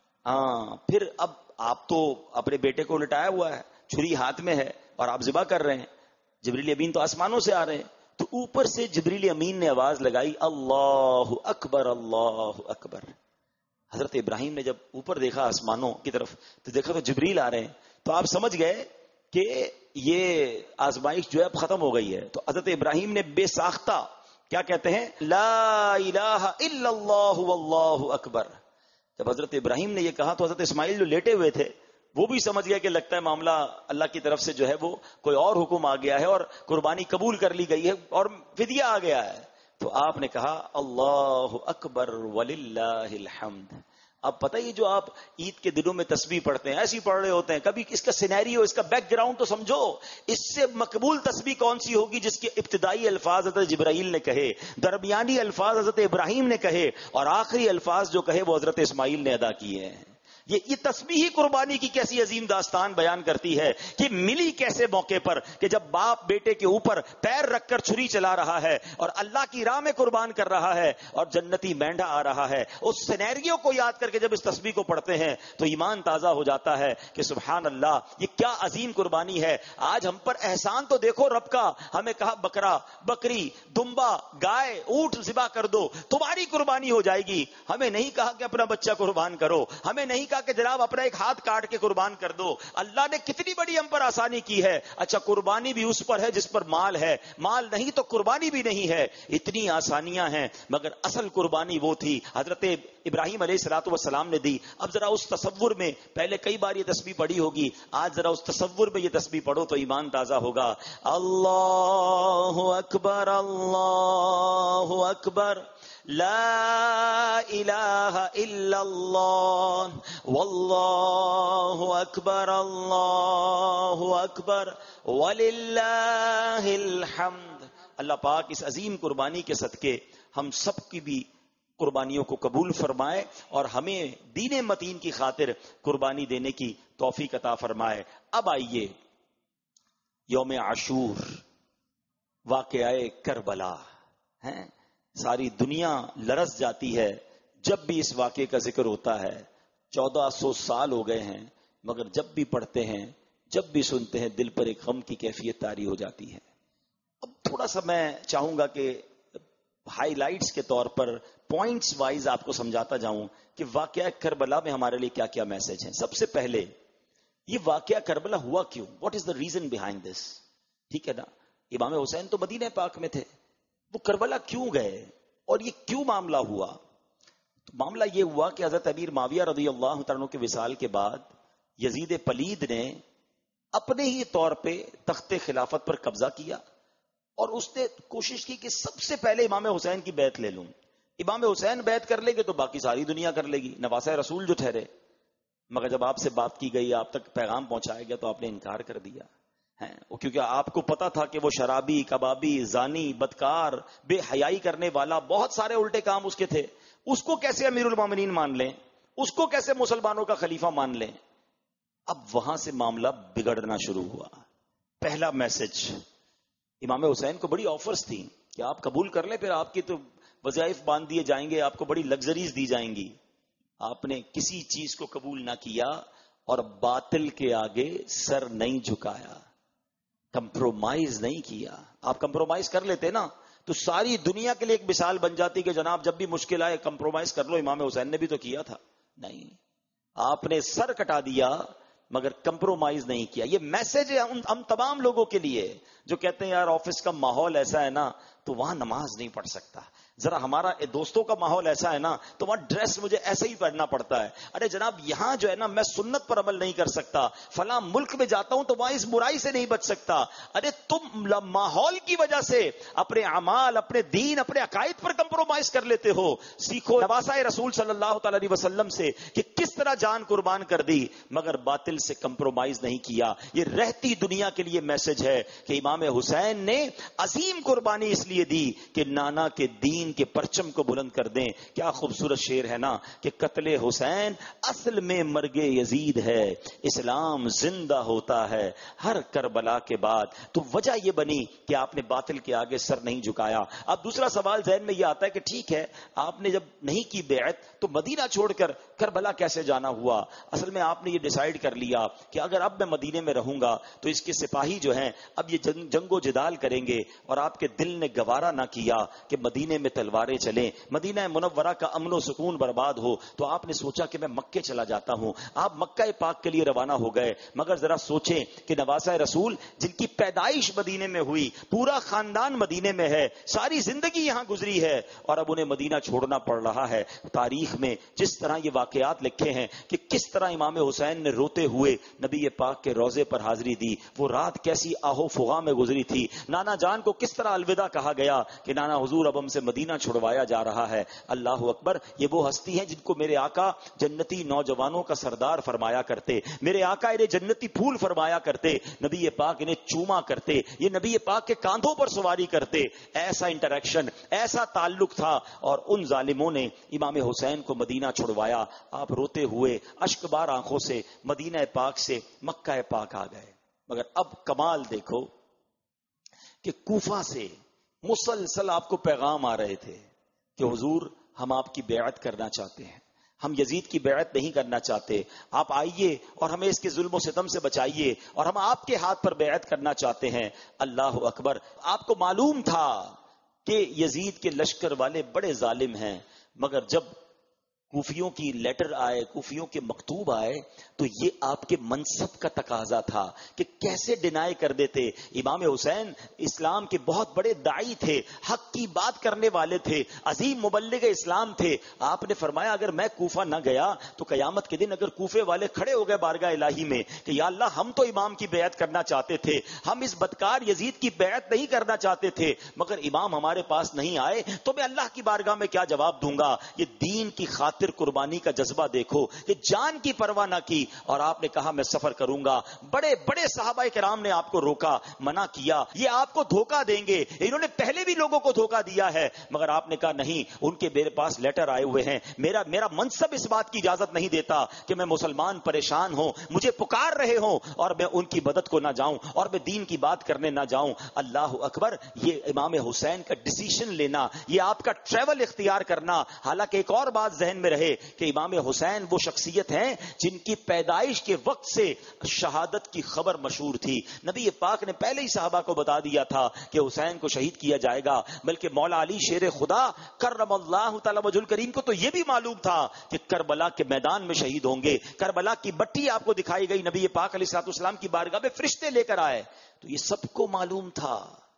پھر اب آپ تو اپنے بیٹے کو لٹایا ہوا ہے، چھری ہاتھ میں ہے اور آپ ذبح کر رہے ہیں. جبریل امین تو آسمانوں سے آ رہے ہیں، تو اوپر سے جبریل امین نے آواز لگائی اللہ اکبر اللہ اکبر. حضرت ابراہیم نے جب اوپر دیکھا آسمانوں کی طرف تو دیکھا تو جبریل آ رہے ہیں، تو آپ سمجھ گئے کہ یہ آزمائش جو ہے اب ختم ہو گئی ہے. تو حضرت ابراہیم نے بے ساختہ کیا کہتے ہیں، لا الہ الا اللہ واللہ اکبر. جب حضرت ابراہیم نے یہ کہا تو حضرت اسماعیل جو لیٹے ہوئے تھے وہ بھی سمجھ گیا کہ لگتا ہے معاملہ اللہ کی طرف سے جو ہے وہ کوئی اور حکم آ گیا ہے اور قربانی قبول کر لی گئی ہے اور فدیہ آ گیا ہے. تو آپ نے کہا اللہ اکبر وللہ الحمد. اب پتہ ہی جو آپ عید کے دنوں میں تسبیح پڑھتے ہیں ایسی پڑھ رہے ہوتے ہیں، کبھی اس کا سینیریو اس کا بیک گراؤنڈ تو سمجھو. اس سے مقبول تسبیح کون سی ہوگی جس کے ابتدائی الفاظ حضرت جبرائیل نے کہے، درمیانی الفاظ حضرت ابراہیم نے کہے اور آخری الفاظ جو کہے وہ حضرت اسماعیل نے ادا کیے ہیں. یہ تسبیح قربانی کی کیسی عظیم داستان بیان کرتی ہے کہ ملی کیسے موقع پر کہ جب باپ بیٹے کے اوپر پیر رکھ کر چھری چلا رہا ہے اور اللہ کی راہ میں قربان کر رہا ہے اور جنتی مینڈا آ رہا ہے. اس سینیریو کو یاد کر کے جب اس تسبیح کو پڑھتے ہیں تو ایمان تازہ ہو جاتا ہے کہ سبحان اللہ یہ کیا عظیم قربانی ہے. آج ہم پر احسان تو دیکھو رب کا، ہمیں کہا بکرا بکری دمبا گائے اونٹ ذبح کر دو تمہاری قربانی ہو جائے گی. ہمیں نہیں کہا کہ اپنا بچہ قربان کرو، ہمیں نہیں کہا کہ جناب اپنا ایک ہاتھ کاٹ کے قربان کر دو. اللہ نے کتنی بڑی ہم پر آسانی کی ہے. اچھا قربانی بھی اس پر ہے جس پر مال ہے، مال نہیں تو قربانی بھی نہیں ہے. اتنی آسانیاں ہیں مگر اصل قربانی وہ تھی حضرت ابراہیم علیہ الصلوۃ والسلام نے دی. اب ذرا اس تصور میں، پہلے کئی بار یہ تسبیح پڑھی ہوگی، آج ذرا اس تصور میں یہ تسبیح پڑھو تو ایمان تازہ ہوگا. اللہ اکبر اللہ اکبر لا الہ الا اللہ واللہ اکبر اللہ اکبر وللہ الحمد. اللہ پاک اس عظیم قربانی کے صدقے ہم سب کی بھی قربانیوں کو قبول فرمائے اور ہمیں دین متین کی خاطر قربانی دینے کی توفیق عطا فرمائے. اب آئیے یوم عاشور، واقعہ کربلا ہیں. ساری دنیا لرز جاتی ہے جب بھی اس واقعے کا ذکر ہوتا ہے. 1400 سال ہو گئے ہیں مگر جب بھی پڑھتے ہیں جب بھی سنتے ہیں دل پر ایک غم کی کیفیت طاری ہو جاتی ہے. اب تھوڑا سا میں چاہوں گا کہ ہائی لائٹس کے طور پر پوائنٹس وائز آپ کو سمجھاتا جاؤں کہ واقعہ کربلا میں ہمارے لیے کیا کیا میسج ہیں. سب سے پہلے یہ واقعہ کربلا ہوا کیوں، what is the reason behind this. ٹھیک ہے نا، امام حسین تو مدینہ پاک میں تھے، وہ کربلا کیوں گئے اور یہ کیوں معاملہ ہوا. تو معاملہ یہ ہوا کہ حضرت امیر معاویہ رضی اللہ تعالیٰ عنہ کے وصال کے بعد یزید پلید نے اپنے ہی طور پہ تخت خلافت پر قبضہ کیا اور اس نے کوشش کی کہ سب سے پہلے امام حسین کی بیعت لے لوں. امام حسین بیعت کر لے گے تو باقی ساری دنیا کر لے گی، نواسہ رسول جو ٹھہرے. مگر جب آپ سے بات کی گئی، آپ تک پیغام پہنچایا گیا تو آپ نے انکار کر دیا ہے. کیونکہ آپ کو پتا تھا کہ وہ شرابی کبابی زانی بدکار بے حیائی کرنے والا، بہت سارے الٹے کام اس کے تھے. اس کو کیسے امیر المومنین مان لیں، اس کو کیسے مسلمانوں کا خلیفہ مان لیں. اب وہاں سے معاملہ بگڑنا شروع ہوا. پہلا میسج، امام حسین کو بڑی آفرز تھیں کہ آپ قبول کر لیں پھر آپ کی تو وظائف باندھ دیے جائیں گے، آپ کو بڑی لگژریز دی جائیں گی. آپ نے کسی چیز کو قبول نہ کیا اور باطل کے آگے سر نہیں جھکایا، کمپرومائز نہیں کیا. آپ کمپرومائز کر لیتے نا تو ساری دنیا کے لیے ایک مثال بن جاتی کہ جناب جب بھی مشکل آئے کمپرومائز کر لو. امام حسین نے بھی تو کیا تھا. نہیں، آپ نے سر کٹا دیا مگر کمپرومائز نہیں کیا. یہ میسج ہے ہم تمام لوگوں کے لیے جو کہتے ہیں یار آفس کا ماحول ایسا ہے نا تو وہاں نماز نہیں پڑھ سکتا، ذرا ہمارا دوستوں کا ماحول ایسا ہے نا تو وہاں ڈریس مجھے ایسے ہی پہننا پڑتا ہے، ارے جناب یہاں جو ہے نا میں سنت پر عمل نہیں کر سکتا، فلاں ملک میں جاتا ہوں تو وہاں اس برائی سے نہیں بچ سکتا۔ ارے تم ماحول کی وجہ سے اپنے اعمال، اپنے دین، اپنے عقائد پر کمپرومائز کر لیتے ہو۔ سیکھو نواسۂ رسول صلی اللہ تعالی علیہ وسلم سے کہ کس طرح جان قربان کر دی مگر باطل سے کمپرومائز نہیں کیا۔ یہ رہتی دنیا کے لیے میسج ہے کہ امام حسین نے عظیم قربانی اس لیے دی کہ نانا کے دین کے پرچم کو بلند کر دیں۔ کیا خوبصورت شعر ہے نا کہ قتل حسین اصل میں مرگ یزید ہے، اسلام زندہ ہوتا ہے ہر کربلا کے بعد۔ تو وجہ یہ بنی کہ آپ نے باطل کے آگے سر نہیں جھکایا۔ اب دوسرا سوال ذہن میں یہ آتا ہے کہ ٹھیک ہے آپ نے جب نہیں کی بیعت تو مدینہ چھوڑ کر کربلا کیسے جانا ہوا؟ اصل میں آپ نے یہ ڈیسائیڈ کر لیا کہ اگر اب میں مدینے میں رہوں گا تو اس کے سپاہی جو ہیں اب یہ جنگ و جدال کریں گے، اور آپ کے دل نے گوارا نہ کیا کہ مدینے میں تلواریں چلیں، مدینہ منورہ کا امن و سکون برباد ہو، تو آپ نے سوچا کہ میں مکے چلا جاتا ہوں۔ آپ مکہ پاک کے لیے روانہ ہو گئے، مگر ذرا سوچیں کہ نواسۂ رسول جن کی پیدائش مدینے میں ہوئی، پورا خاندان مدینے میں ہے، ساری زندگی یہاں گزری ہے، اور اب انہیں مدینہ چھوڑنا پڑ رہا ہے۔ تاریخ میں جس طرح یہ واقعات لکھے ہیں کہ کس طرح امام حسین نے روتے ہوئے نبی پاک کے روضے پر حاضری دی، وہ رات کیسی آہو فغاں میں گزری تھی، نانا جان کو کس طرح الوداع کہا گیا کہ نانا حضور اب ہم سے مدینہ چھڑوایا جا رہا ہے۔ اللہ اکبر، یہ وہ ہستی ہیں جن کو میرے آقا جنتی نوجوانوں کا سردار فرمایا کرتے، میرے آقا انہیں جنتی پھول فرمایا کرتے، نبی پاک انہیں چوما کرتے، یہ نبی پاک کے کاندھوں پر سواری کرتے۔ ایسا انٹریکشن، ایسا تعلق تھا، اور ان ظالموں نے امام حسین کو مدینہ چھڑوایا۔ آپ روتے ہوئے اشکبار آنکھوں سے مدینہ پاک سے مکہ پاک آ گئے، مگر اب کمال دیکھو کہ کوفہ سے مسلسل آپ کو پیغام آ رہے تھے کہ حضور ہم آپ کی بیعت کرنا چاہتے ہیں، ہم یزید کی بیعت نہیں کرنا چاہتے، آپ آئیے اور ہمیں اس کے ظلم و ستم سے بچائیے، اور ہم آپ کے ہاتھ پر بیعت کرنا چاہتے ہیں۔ اللہ اکبر، آپ کو معلوم تھا کہ یزید کے لشکر والے بڑے ظالم ہیں، مگر جب کوفیوں کی لیٹر آئے، کوفیوں کے مکتوب آئے، تو یہ آپ کے منصب کا تقاضا تھا کہ کیسے ڈینائی کر دیتے۔ امام حسین اسلام کے بہت بڑے داعی تھے، حق کی بات کرنے والے تھے، عظیم مبلغ اسلام تھے۔ آپ نے فرمایا اگر میں کوفہ نہ گیا تو قیامت کے دن اگر کوفے والے کھڑے ہو گئے بارگاہ الہی میں کہ یا اللہ ہم تو امام کی بیعت کرنا چاہتے تھے، ہم اس بدکار یزید کی بیعت نہیں کرنا چاہتے تھے، مگر امام ہمارے پاس نہیں آئے تو میں اللہ کی بارگاہ میں کیا جواب دوں گا؟ یہ دین کی خاطر قربانی کا جذبہ دیکھو کہ جان کی پرواہ نہ کی، اور آپ نے کہا میں سفر کروں گا۔ بڑے بڑے صحابہ کرام نے آپ کو روکا، منع کیا، یہ آپ کو دھوکہ دیں گے، انہوں نے پہلے بھی لوگوں کو دھوکہ دیا ہے، مگر آپ نے کہا نہیں، ان کے میرے پاس لیٹر آئے ہوئے ہیں، میرا منصب اس بات کی اجازت نہیں دیتا کہ میں مسلمان پریشان ہوں، مجھے پکار رہے ہوں اور میں ان کی مدد کو نہ جاؤں اور میں دین کی بات کرنے نہ جاؤں۔ اللہ اکبر، یہ امام حسین کا ڈیسیشن لینا، یہ آپ کا ٹریول اختیار کرنا۔ حالانکہ ایک اور بات ذہن میں رہے کہ امام حسین وہ شخصیت ہیں جن کی پیدائش کے وقت سے شہادت کی خبر مشہور تھی۔ نبی پاک نے پہلے ہی صحابہ کو بتا دیا تھا کہ حسین کو شہید کیا جائے گا، بلکہ مولا علی شیر خدا کرم اللہ تعالی وجہ الکریم کو تو یہ بھی معلوم تھا کہ کربلا کے میدان میں شہید ہوں گے۔ کربلا کی بٹی آپ کو دکھائی گئی، نبی پاک علیہ الصلوۃ والسلام کی بارگاہ میں فرشتے لے کر آئے، تو یہ سب کو معلوم تھا،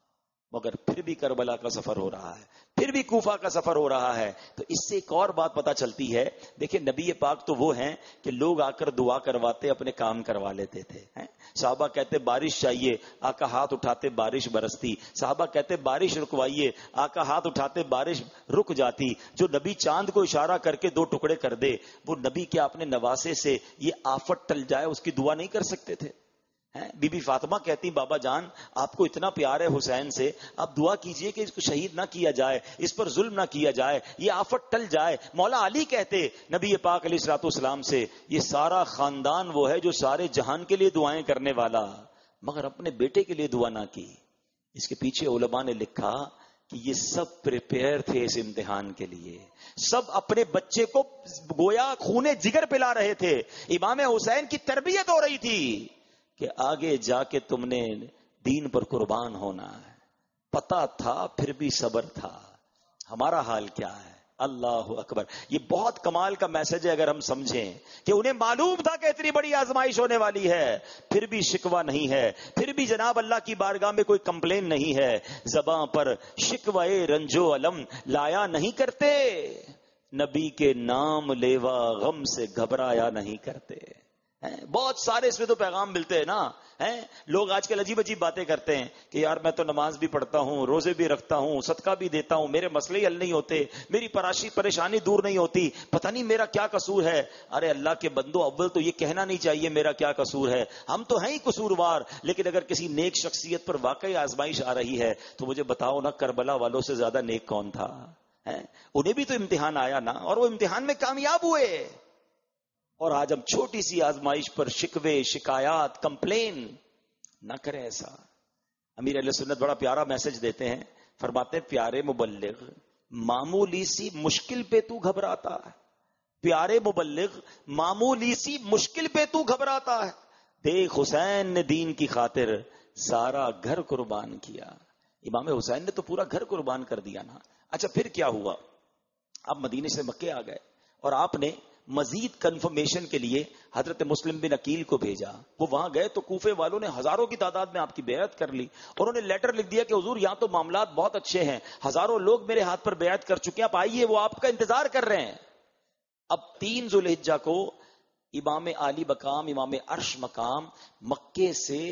مگر پھر بھی کربلا کا سفر ہو رہا ہے، پھر بھی کوفہ کا سفر ہو رہا ہے۔ تو اس سے ایک اور بات پتہ چلتی ہے، دیکھیں نبی پاک تو وہ ہیں کہ لوگ آ کر دعا کرواتے، اپنے کام کروا لیتے تھے۔ صحابہ کہتے بارش چاہیے، آقا ہاتھ اٹھاتے بارش برستی، صحابہ کہتے بارش رکوائیے، آقا ہاتھ اٹھاتے بارش رک جاتی۔ جو نبی چاند کو اشارہ کر کے دو ٹکڑے کر دے، وہ نبی کے اپنے نواسے سے یہ آفت ٹل جائے اس کی دعا نہیں کر سکتے تھے؟ بی بی فاطمہ کہتی بابا جان آپ کو اتنا پیار ہے حسین سے، آپ دعا کیجئے کہ اس کو شہید نہ کیا جائے، اس پر ظلم نہ کیا جائے، یہ آفت ٹل جائے۔ مولا علی کہتے نبی پاک علیہ الصلوۃ والسلام سے یہ سارا خاندان وہ ہے جو سارے جہان کے لیے دعائیں کرنے والا، مگر اپنے بیٹے کے لیے دعا نہ کی۔ اس کے پیچھے علماء نے لکھا کہ یہ سب پریپیئر تھے اس امتحان کے لیے، سب اپنے بچے کو گویا خونے جگر پلا رہے تھے۔ امام حسین کی تربیت ہو رہی تھی کہ آگے جا کے تم نے دین پر قربان ہونا ہے، پتہ تھا پھر بھی صبر تھا۔ ہمارا حال کیا ہے؟ اللہ اکبر. یہ بہت کمال کا میسج ہے. اگر ہم سمجھیں کہ انہیں معلوم تھا کہ اتنی بڑی آزمائش ہونے والی ہے, پھر بھی شکوہ نہیں ہے, پھر بھی جناب اللہ کی بارگاہ میں کوئی کمپلین نہیں ہے, زباں پر شکوہ رنج و الم لایا نہیں کرتے, نبی کے نام لیوا غم سے گھبرایا نہیں کرتے. بہت سارے اس میں تو پیغام ملتے ہیں نا. لوگ آج کل عجیب عجیب باتیں کرتے ہیں کہ یار میں تو نماز بھی پڑھتا ہوں, روزے بھی رکھتا ہوں, صدقہ بھی دیتا ہوں, میرے مسئلے ہی حل نہیں ہوتے, میری پریشانی دور نہیں ہوتی, پتہ نہیں میرا کیا قصور ہے. ارے اللہ کے بندو, اول تو یہ کہنا نہیں چاہیے میرا کیا قصور ہے, ہم تو ہیں ہی قصوروار. لیکن اگر کسی نیک شخصیت پر واقعی آزمائش آ رہی ہے تو مجھے بتاؤ نا, کربلا والوں سے زیادہ نیک کون تھا؟ انہیں بھی تو امتحان آیا نا, اور وہ امتحان میں کامیاب ہوئے. اور آج ہم چھوٹی سی آزمائش پر شکوے, شکایات, کمپلین نہ کریں. ایسا امیر اہل سنت بڑا پیارا میسج دیتے ہیں, فرماتے ہیں پیارے مبلغ معمولی سی مشکل پہ تو گھبراتا ہے, پیارے مبلغ معمولی سی مشکل پہ تو گھبراتا ہے, دیکھ حسین نے دین کی خاطر سارا گھر قربان کیا. امام حسین نے تو پورا گھر قربان کر دیا نا. اچھا پھر کیا ہوا؟ اب مدینے سے مکے آ گئے اور آپ نے مزید کنفرمیشن کے لیے حضرت مسلم بن عقیل کو بھیجا. وہ وہاں گئے تو کوفے والوں نے ہزاروں کی تعداد میں آپ کی بیعت کر لی. انہوں نے لیٹر لکھ دیا کہ حضور یہاں تو معاملات بہت اچھے ہیں, ہزاروں لوگ میرے ہاتھ پر بیعت کر چکے ہیں, آپ آئیے, وہ آپ کا انتظار کر رہے ہیں. اب 3 ذوالحجہ کو امام عالی مقام, امام عرش مقام مکے سے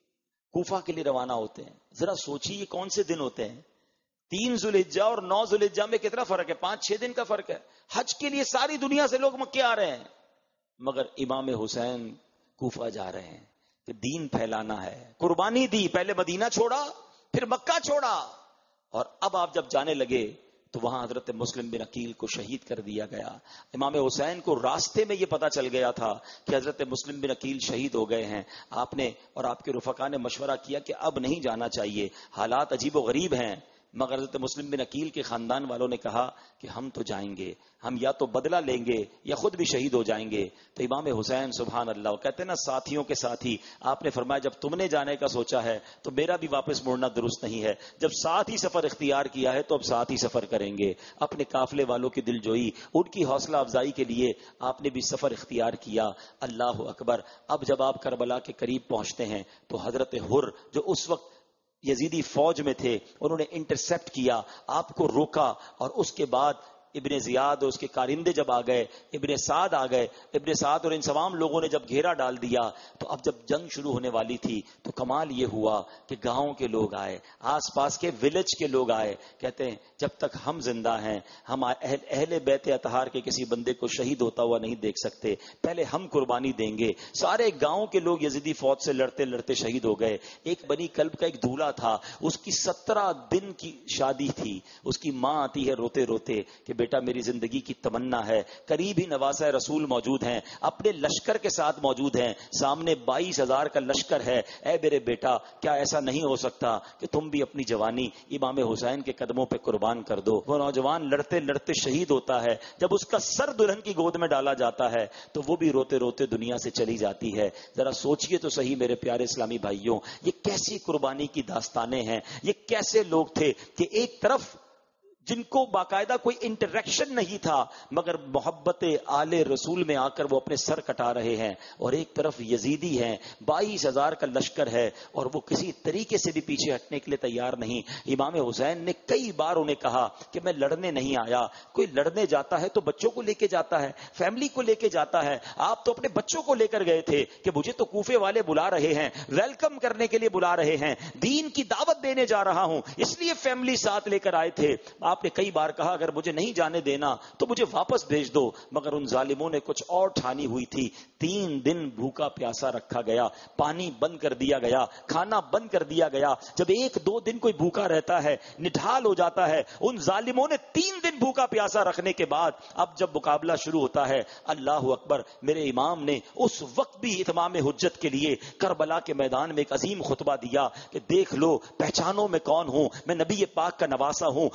کوفہ کے لیے روانہ ہوتے ہیں. ذرا سوچیے یہ کون سے دن ہوتے ہیں؟ 3 ذوالحجہ اور 9 ذوالحجہ میں کتنا فرق ہے؟ 5-6 دن کا فرق ہے. حج کے لیے ساری دنیا سے لوگ مکے آ رہے ہیں, مگر امام حسین کوفہ جا رہے ہیں کہ دین پھیلانا ہے. قربانی دی, پہلے مدینہ چھوڑا, پھر مکہ چھوڑا, اور اب آپ جب جانے لگے تو وہاں حضرت مسلم بن عقیل کو شہید کر دیا گیا. امام حسین کو راستے میں یہ پتا چل گیا تھا کہ حضرت مسلم بن عقیل شہید ہو گئے ہیں. آپ نے اور آپ کے رفقا نے مشورہ کیا کہ اب نہیں جانا چاہیے, حالات عجیب و غریب ہیں. مگر حضرت مسلم بن عقیل کے خاندان والوں نے کہا کہ ہم تو جائیں گے, ہم یا تو بدلہ لیں گے یا خود بھی شہید ہو جائیں گے. تو امام حسین سبحان اللہ کہتے ہیں نا, ساتھیوں کے ساتھی, آپ نے فرمایا جب تم نے جانے کا سوچا ہے تو میرا بھی واپس مڑنا درست نہیں ہے. جب ساتھ ہی سفر اختیار کیا ہے تو اب ساتھ ہی سفر کریں گے. اپنے قافلے والوں کی دل جوئی, ان کی حوصلہ افزائی کے لیے آپ نے بھی سفر اختیار کیا. اللہ اکبر. اب جب آپ کربلا کے قریب پہنچتے ہیں تو حضرت حر جو اس وقت یزیدی فوج میں تھے, انہوں نے انٹرسپٹ کیا, آپ کو روکا, اور اس کے بعد ابن زیاد اور اس کے کارندے جب آ گئے, ابن سعد آ گئے, ابن سعد اور ان تمام لوگوں نے جب گھیرا ڈال دیا تو اب جب جنگ شروع ہونے والی تھی تو کمال یہ ہوا کہ گاؤں کے لوگ آئے, آس پاس کے ولیج کے لوگ آئے. کہتے ہیں جب تک ہم زندہ ہیں ہم اہل بیت اطہار کے کسی بندے کو شہید ہوتا ہوا نہیں دیکھ سکتے, پہلے ہم قربانی دیں گے. سارے گاؤں کے لوگ یزیدی فوج سے لڑتے لڑتے شہید ہو گئے. ایک بنی کلب کا ایک دولہا تھا, اس کی 17 دن کی شادی تھی. اس کی ماں آتی ہے روتے روتے کہ بیٹا میری زندگی کی تمنا ہے, قریب ہی نواسہ رسول موجود ہیں, اپنے لشکر کے ساتھ موجود ہیں, سامنے 22,000 کا لشکر ہے, اے میرے بیٹا کیا ایسا نہیں ہو سکتا کہ تم بھی اپنی جوانی امام حسین کے قدموں پہ قربان کر دو. وہ نوجوان لڑتے لڑتے شہید ہوتا ہے. جب اس کا سر دلہن کی گود میں ڈالا جاتا ہے تو وہ بھی روتے روتے دنیا سے چلی جاتی ہے. ذرا سوچئے تو صحیح میرے پیارے اسلامی بھائیوں, یہ کیسی قربانی کی داستانیں ہیں, یہ کیسے لوگ تھے کہ ایک طرف جن کو باقاعدہ کوئی انٹریکشن نہیں تھا مگر محبت آل رسول میں آ کر وہ اپنے سر کٹا رہے ہیں, اور ایک طرف یزیدی ہیں, 22,000 کا لشکر ہے اور وہ کسی طریقے سے بھی پیچھے ہٹنے کے لیے تیار نہیں. امام حسین نے کئی بار انہیں کہا کہ میں لڑنے نہیں آیا. کوئی لڑنے جاتا ہے تو بچوں کو لے کے جاتا ہے, فیملی کو لے کے جاتا ہے. آپ تو اپنے بچوں کو لے کر گئے تھے کہ مجھے تو کوفے والے بلا رہے ہیں, ویلکم کرنے کے لیے بلا رہے ہیں, دین کی دعوت دینے جا رہا ہوں, اس لیے فیملی ساتھ لے کر آئے تھے. آپ نے کئی بار کہا اگر مجھے نہیں جانے دینا تو مجھے واپس بھیج دو, مگر ان ظالموں نے کچھ اور ٹھانی ہوئی تھی. 3 دن بھوکا پیاسا رکھا گیا, پانی بند کر دیا گیا, کھانا بند کر دیا گیا. جب 1-2 دن کوئی بھوکا رہتا ہے نڈھال ہو جاتا ہے. ان ظالموں نے 3 دن بھوکا پیاسا رکھنے کے بعد اب جب مقابلہ شروع ہوتا ہے, اللہ اکبر, میرے امام نے اس وقت بھی اتمام حجت کے لیے کربلا کے میدان میں ایک عظیم خطبہ دیا کہ دیکھ لو, پہچانو میں کون ہوں, میں نبی پاک کا نواسا ہوں, میں فاطمہ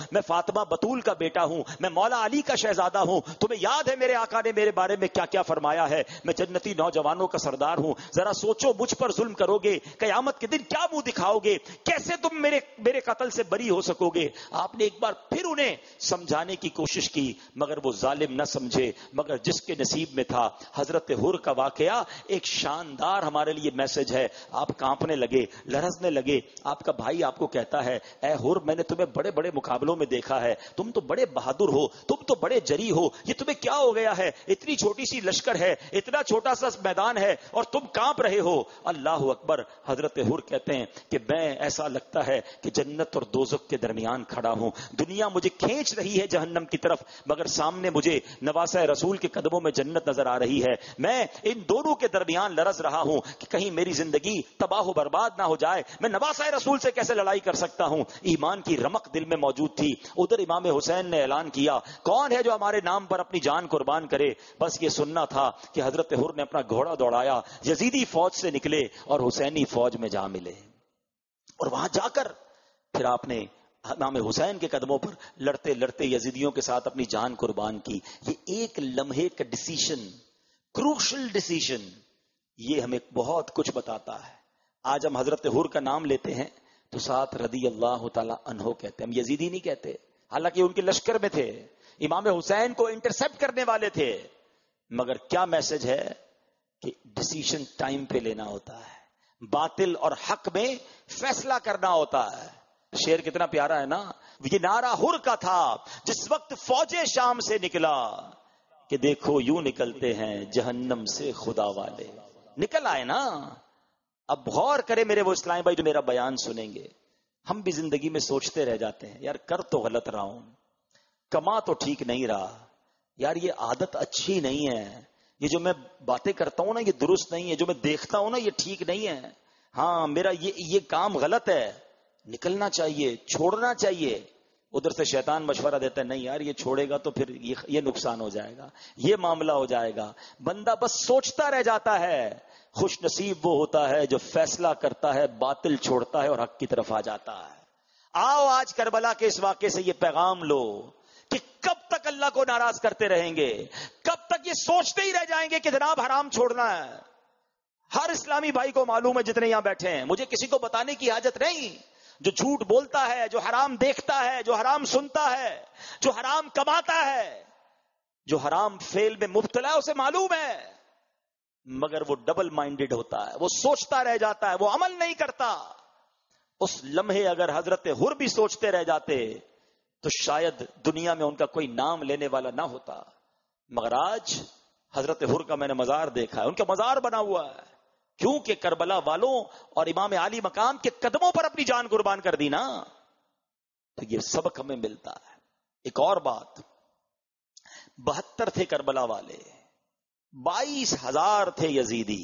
فاطمہ بطول کا بیٹا ہوں، میں مولا علی کا شہزادہ ہوں. تمہیں یاد ہے میرے آقا نے میرے بارے میں کیا کیا فرمایا ہے؟ میں جنتی نوجوانوں کا سردار ہوں. ذرا سوچو، مجھ پر ظلم کرو گے، قیامت کے دن کیا منہ دکھاؤ گے؟ کیسے تم میرے قتل سے بری ہو سکو گے؟ آپ نے ایک بار پھر انہیں سمجھانے کی کوشش کی، مگر وہ ظالم نہ سمجھے. مگر جس کے نصیب میں تھا. حضرت حر کا واقعہ ایک شاندار ہمارے لیے میسج ہے. آپ کانپنے لگے، لرزنے لگے. آپ کا بھائی آپ کو کہتا ہے، اے حر، میں نے تمہیں بڑے بڑے مقابلوں میں دیکھا ہے، تم تو بڑے بہادر ہو، تم تو بڑے جری ہو، یہ تمہیں کیا ہو گیا ہے؟ اتنی چھوٹی سی لشکر ہے، اتنا چھوٹا سا میدان ہے اور تم کانپ رہے ہو. اللہ اکبر. حضرت حر کہتے ہیں کہ میں ایسا لگتا ہے کہ جنت اور دوزخ کے درمیان کھڑا ہوں. دنیا مجھے کھینچ رہی ہے جہنم کی طرف، مگر سامنے مجھے نواسہ رسول کے قدموں میں جنت نظر آ رہی ہے. میں ان دونوں کے درمیان لرز رہا ہوں کہ کہیں میری زندگی تباہ و برباد نہ ہو جائے. میں نواسہ رسول سے کیسے لڑائی کر سکتا ہوں؟ ایمان کی رمق دل میں موجود تھی. ادھر امام حسین نے اعلان کیا، کون ہے جو ہمارے نام پر اپنی جان قربان کرے؟ بس یہ سننا تھا کہ حضرت حر نے اپنا گھوڑا دوڑایا، یزیدی فوج سے نکلے اور حسینی فوج میں جا ملے. اور وہاں جا کر پھر آپ نے امام حسین کے قدموں پر لڑتے لڑتے یزیدیوں کے ساتھ اپنی جان قربان کی. یہ ایک لمحے کا ڈیسیشن، کروشل ڈیسیشن، یہ ہمیں بہت کچھ بتاتا ہے. آج ہم حضرت حر کا نام لیتے ہیں تو ساتھ رضی اللہ تعالی عنہ کہتے ہیں، ہم یزیدی نہیں کہتے، حالانکہ ان کے لشکر میں تھے، امام حسین کو انٹرسپٹ کرنے والے تھے. مگر کیا میسج ہے کہ ڈیسیشن ٹائم پہ لینا ہوتا ہے، باطل اور حق میں فیصلہ کرنا ہوتا ہے. شعر کتنا پیارا ہے نا. یہ نعرہ حر کا تھا جس وقت فوج شام سے نکلا کہ دیکھو یوں نکلتے ہیں جہنم سے خدا والے. نکل آئے نا. اب غور کرے میرے وہ اسلامی بھائی جو میرا بیان سنیں گے. ہم بھی زندگی میں سوچتے رہ جاتے ہیں، یار کر تو غلط رہا ہوں، کما تو ٹھیک نہیں رہا، یار یہ عادت اچھی نہیں ہے، یہ جو میں باتیں کرتا ہوں نا یہ درست نہیں ہے، جو میں دیکھتا ہوں نا یہ ٹھیک نہیں ہے، ہاں میرا یہ کام غلط ہے، نکلنا چاہیے، چھوڑنا چاہیے. ادھر سے شیطان مشورہ دیتا ہے، نہیں یار یہ چھوڑے گا تو پھر یہ نقصان ہو جائے گا، یہ معاملہ ہو جائے گا. بندہ بس سوچتا رہ جاتا ہے. خوش نصیب وہ ہوتا ہے جو فیصلہ کرتا ہے، باطل چھوڑتا ہے اور حق کی طرف آ جاتا ہے. آؤ آج کربلا کے اس واقعے سے یہ پیغام لو کہ کب تک اللہ کو ناراض کرتے رہیں گے، کب تک یہ سوچتے ہی رہ جائیں گے کہ جناب حرام چھوڑنا ہے. ہر اسلامی بھائی کو معلوم ہے جتنے یہاں بیٹھے ہیں، مجھے کسی کو بتانے کی حاجت نہیں. جو جھوٹ بولتا ہے، جو حرام دیکھتا ہے، جو حرام سنتا ہے، جو حرام کماتا ہے، جو حرام فعل میں مبتلا ہے، اسے معلوم ہے، مگر وہ ڈبل مائنڈڈ ہوتا ہے، وہ سوچتا رہ جاتا ہے، وہ عمل نہیں کرتا. اس لمحے اگر حضرت حر بھی سوچتے رہ جاتے تو شاید دنیا میں ان کا کوئی نام لینے والا نہ ہوتا. مگر آج حضرت حر کا میں نے مزار دیکھا ہے، ان کا مزار بنا ہوا ہے، کیونکہ کربلا والوں اور امام علی مقام کے قدموں پر اپنی جان قربان کر دی نا. تو یہ سبق ہمیں ملتا ہے. ایک اور بات، 72 تھے کربلا والے، 22,000 تھے یزیدی.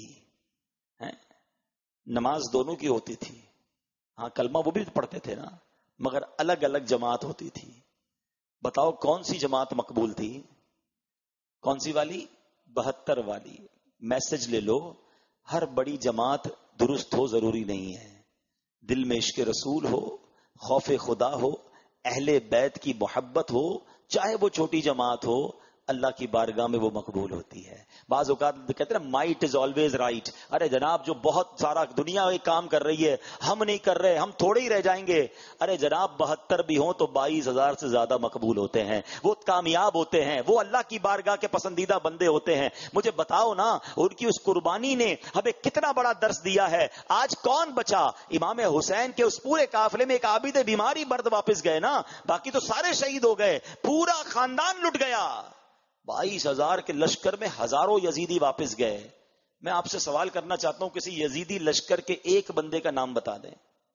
نماز دونوں کی ہوتی تھی، ہاں کلمہ وہ بھی پڑھتے تھے نا، مگر الگ الگ جماعت ہوتی تھی. بتاؤ کون سی جماعت مقبول تھی؟ کون سی والی؟ 72 والی. میسج لے لو، ہر بڑی جماعت درست ہو ضروری نہیں ہے. دل میں عشق رسول ہو، خوف خدا ہو، اہل بیت کی محبت ہو، چاہے وہ چھوٹی جماعت ہو، اللہ کی بارگاہ میں وہ مقبول ہوتی ہے. بعض اوقات کہتے ہیں مائٹ از آلویز رائٹ. ارے جناب جو بہت سارا دنیا ایک کام کر رہی ہے ہم نہیں کر رہے، ہم تھوڑے ہی رہ جائیں گے. ارے جناب 72 بھی ہوں تو 22,000 سے زیادہ مقبول ہوتے ہیں، وہ کامیاب ہوتے ہیں، وہ اللہ کی بارگاہ کے پسندیدہ بندے ہوتے ہیں. مجھے بتاؤ نا ان کی اس قربانی نے ہمیں کتنا بڑا درس دیا ہے. آج کون بچا؟ امام حسین کے اس پورے قافلے میں ایک عابد بیماری مرد واپس گئے نا، باقی تو سارے شہید ہو گئے، پورا خاندان لٹ گیا. 22,000 کے لشکر میں ہزاروں یزیدی واپس گئے. میں آپ سے سوال کرنا چاہتا ہوں، کسی یزیدی لشکر کے ایک بندے کا نام بتا دیں.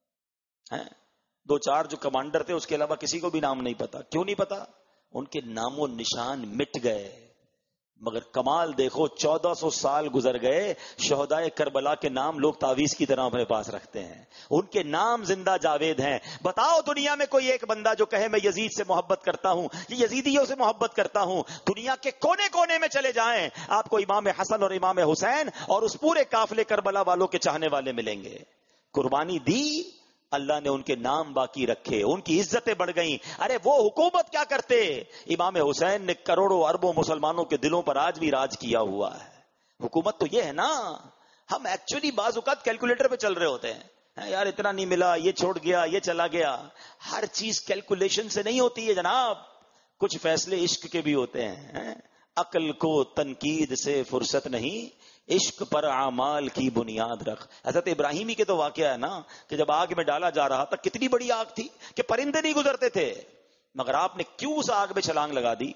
2-4 جو کمانڈر تھے اس کے علاوہ کسی کو بھی نام نہیں پتا. کیوں نہیں پتا؟ ان کے نام و نشان مٹ گئے. مگر کمال دیکھو، 1400 سال گزر گئے، شہدائے کربلا کے نام لوگ تعویذ کی طرح اپنے پاس رکھتے ہیں، ان کے نام زندہ جاوید ہیں. بتاؤ دنیا میں کوئی ایک بندہ جو کہے میں یزید سے محبت کرتا ہوں، یہ یزیدیوں سے محبت کرتا ہوں. دنیا کے کونے کونے میں چلے جائیں، آپ کو امام حسن اور امام حسین اور اس پورے قافلے کربلا والوں کے چاہنے والے ملیں گے. قربانی دی اللہ نے ان کے نام باقی رکھے, ان کی عزتیں بڑھ گئیں. ارے وہ حکومت کیا کرتے, امام حسین نے کروڑوں اربوں مسلمانوں کے دلوں پر آج بھی راج کیا ہوا ہے. حکومت تو یہ ہے نا. ہم ایکچولی بعض اوقات کیلکولیٹر پہ چل رہے ہوتے ہیں, یار اتنا نہیں ملا, یہ چھوڑ گیا, یہ چلا گیا. ہر چیز کیلکولیشن سے نہیں ہوتی ہے جناب. کچھ فیصلے عشق کے بھی ہوتے ہیں. عقل کو تنقید سے فرصت نہیں, عشق پر اعمال کی بنیاد رکھ. حضرت ابراہیمی کے تو واقعہ ہے نا کہ جب آگ میں ڈالا جا رہا تھا, کتنی بڑی آگ تھی کہ پرندے نہیں گزرتے تھے, مگر آپ نے کیوں اس آگ میں چھلانگ لگا دی؟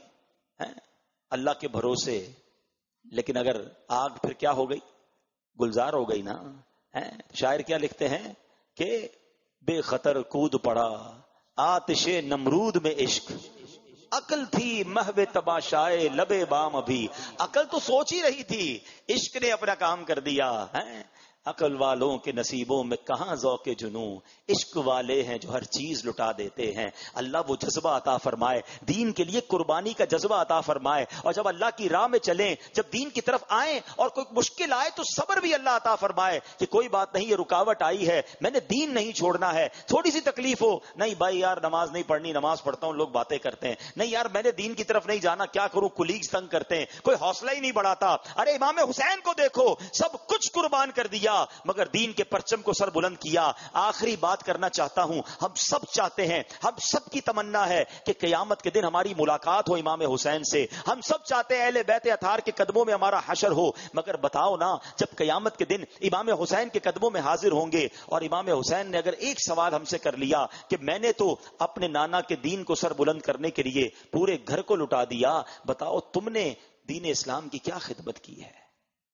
اللہ کے بھروسے. لیکن اگر آگ پھر کیا ہو گئی, گلزار ہو گئی نا. شاعر کیا لکھتے ہیں کہ بے خطر کود پڑا آتش نمرود میں عشق, عقل تھی محو تباشائے لبے بام ابھی. عقل تو سوچ ہی رہی تھی, عشق نے اپنا کام کر دیا. عقل والوں کے نصیبوں میں کہاں ذوق جنوں, عشق والے ہیں جو ہر چیز لٹا دیتے ہیں. اللہ وہ جذبہ عطا فرمائے, دین کے لیے قربانی کا جذبہ عطا فرمائے. اور جب اللہ کی راہ میں چلیں, جب دین کی طرف آئیں اور کوئی مشکل آئے تو صبر بھی اللہ عطا فرمائے کہ کوئی بات نہیں, یہ رکاوٹ آئی ہے, میں نے دین نہیں چھوڑنا ہے. تھوڑی سی تکلیف ہو, نہیں بھائی یار نماز نہیں پڑھنی, نماز پڑھتا ہوں, لوگ باتیں کرتے ہیں, نہیں یار میں نے دین کی طرف نہیں جانا, کیا کروں, کولیگز تنگ کرتے ہیں, کوئی حوصلہ ہی نہیں بڑھاتا. ارے امام حسین کو دیکھو, سب کچھ قربان کر دیا مگر دین کے پرچم کو سر بلند کیا. آخری بات کرنا چاہتا ہوں, ہم سب چاہتے ہیں, ہم سب کی تمنا ہے کہ قیامت کے دن ہماری ملاقات ہو امام حسین سے. ہم سب چاہتے ہیں اہل بیت اطہار کے قدموں میں ہمارا حشر ہو. مگر بتاؤ نا, جب قیامت کے دن امام حسین کے قدموں میں حاضر ہوں گے اور امام حسین نے اگر ایک سوال ہم سے کر لیا کہ میں نے تو اپنے نانا کے دین کو سر بلند کرنے کے لیے پورے گھر کو لٹا دیا, بتاؤ تم نے دین اسلام کی کیا خدمت کی ہے؟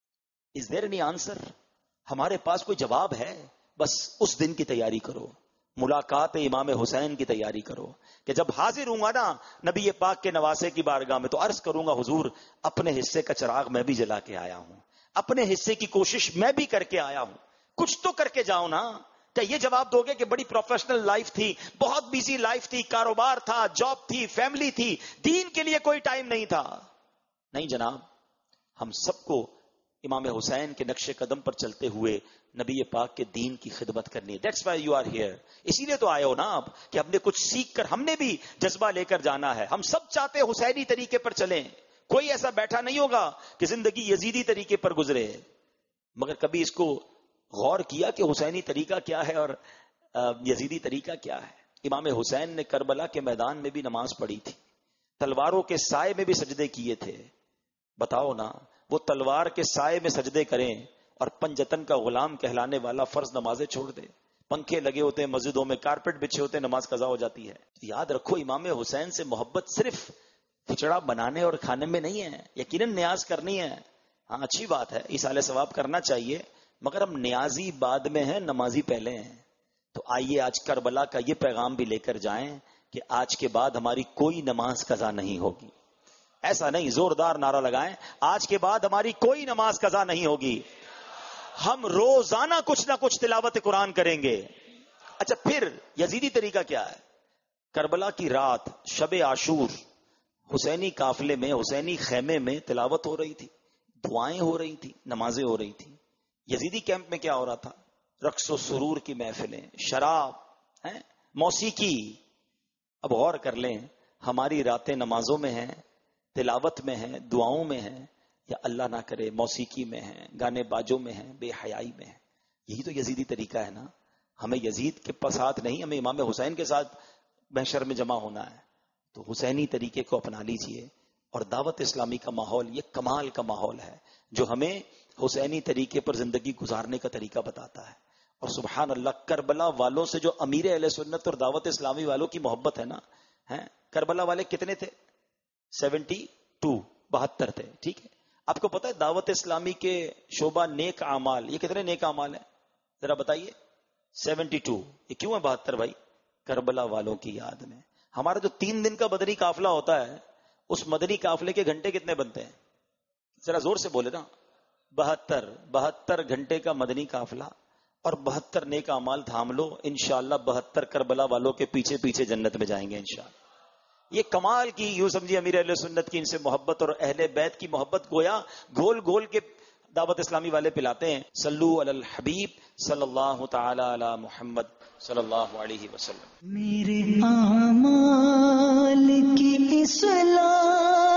Is there any answer? ہمارے پاس کوئی جواب ہے؟ بس اس دن کی تیاری کرو, ملاقات امام حسین کی تیاری کرو کہ جب حاضر ہوں گا نا نبی پاک کے نواسے کی بارگاہ میں تو عرض کروں گا, حضور اپنے حصے کا چراغ میں بھی جلا کے آیا ہوں, اپنے حصے کی کوشش میں بھی کر کے آیا ہوں, کچھ تو کر کے جاؤ نا. کیا یہ جواب دو گے کہ بڑی پروفیشنل لائف تھی, بہت بیزی لائف تھی, کاروبار تھا, جاب تھی, فیملی تھی, دین کے لیے کوئی ٹائم نہیں تھا؟ نہیں جناب, ہم سب کو امام حسین کے نقش قدم پر چلتے ہوئے نبی پاک کے دین کی خدمت کرنی ہے. That's why you are here. اسی لیے تو آئے ہو نا آپ کہ ہم نے کچھ سیکھ کر ہم نے بھی جذبہ لے کر جانا ہے. ہم سب چاہتے ہیں حسینی طریقے پر چلیں. کوئی ایسا بیٹھا نہیں ہوگا کہ زندگی یزیدی طریقے پر گزرے, مگر کبھی اس کو غور کیا کہ حسینی طریقہ کیا ہے اور یزیدی طریقہ کیا ہے. امام حسین نے کربلا کے میدان میں بھی نماز پڑھی تھی, تلواروں کے سائے میں بھی سجدے کیے تھے. بتاؤ نا, وہ تلوار کے سائے میں سجدے کریں اور پنجتن کا غلام کہلانے والا فرض نمازیں چھوڑ دے. پنکھے لگے ہوتے ہیں مسجدوں میں, کارپیٹ بچھے ہوتے ہیں, نماز قضا ہو جاتی ہے. یاد رکھو, امام حسین سے محبت صرف کھچڑا بنانے اور کھانے میں نہیں ہے. یقیناً نیاز کرنی ہے, ہاں اچھی بات ہے, ایصال ثواب کرنا چاہیے, مگر ہم نیازی بعد میں ہیں, نمازی پہلے ہیں. تو آئیے آج کربلا کا یہ پیغام بھی لے کر جائیں کہ آج کے بعد ہماری کوئی نماز قضا نہیں ہوگی. ایسا نہیں, زوردار نعرہ لگائیں, آج کے بعد ہماری کوئی نماز قضا نہیں ہوگی. ہم روزانہ کچھ نہ کچھ تلاوت قرآن کریں گے. اچھا پھر یزیدی طریقہ کیا ہے؟ کربلا کی رات شب عاشور حسینی قافلے میں, حسینی خیمے میں تلاوت ہو رہی تھی, دعائیں ہو رہی تھی, نمازیں ہو رہی تھی. یزیدی کیمپ میں کیا ہو رہا تھا؟ رقص و سرور کی محفلیں, شراب, موسیقی. اب غور کر لیں, ہماری راتیں نمازوں میں ہیں, تلاوت میں ہیں, دعاؤں میں ہیں, یا اللہ نہ کرے موسیقی میں ہیں, گانے باجوں میں ہیں, بے حیائی میں ہیں. یہی تو یزیدی طریقہ ہے نا. ہمیں یزید کے ساتھ نہیں, ہمیں امام حسین کے ساتھ محشر میں جمع ہونا ہے. تو حسینی طریقے کو اپنا لیجئے, اور دعوت اسلامی کا ماحول یہ کمال کا ماحول ہے جو ہمیں حسینی طریقے پر زندگی گزارنے کا طریقہ بتاتا ہے. اور سبحان اللہ, کربلا والوں سے جو امیر اہل سنت اور دعوت اسلامی والوں کی محبت ہے نا, کربلا والے کتنے تھے؟ 72 تھے. ٹھیک ہے, آپ کو پتا ہے دعوت اسلامی کے شعبہ نیک اعمال یہ کتنے نیک اعمال ہیں؟ ذرا بتائیے. 72. یہ کیوں ہے 72 بھائی؟ کربلا والوں کی یاد میں. ہمارا جو 3 دن کا مدنی قافلہ ہوتا ہے, اس مدنی قافلے کے گھنٹے کتنے بنتے ہیں؟ ذرا زور سے بولے نا. 72 گھنٹے کا مدنی قافلہ اور 72 نیک اعمال تھام لو, انشاءاللہ 72 کربلا والوں کے پیچھے پیچھے جنت میں جائیں گے انشاءاللہ. یہ کمال کی, یوں سمجھیے امیر اہل سنت کی ان سے محبت اور اہل بیت کی محبت گویا گول گول کے دعوت اسلامی والے پلاتے ہیں. صلو علی الحبیب صلی اللہ تعالی علی محمد صلی اللہ علیہ وسلم. میرے اعمال کی اصلاح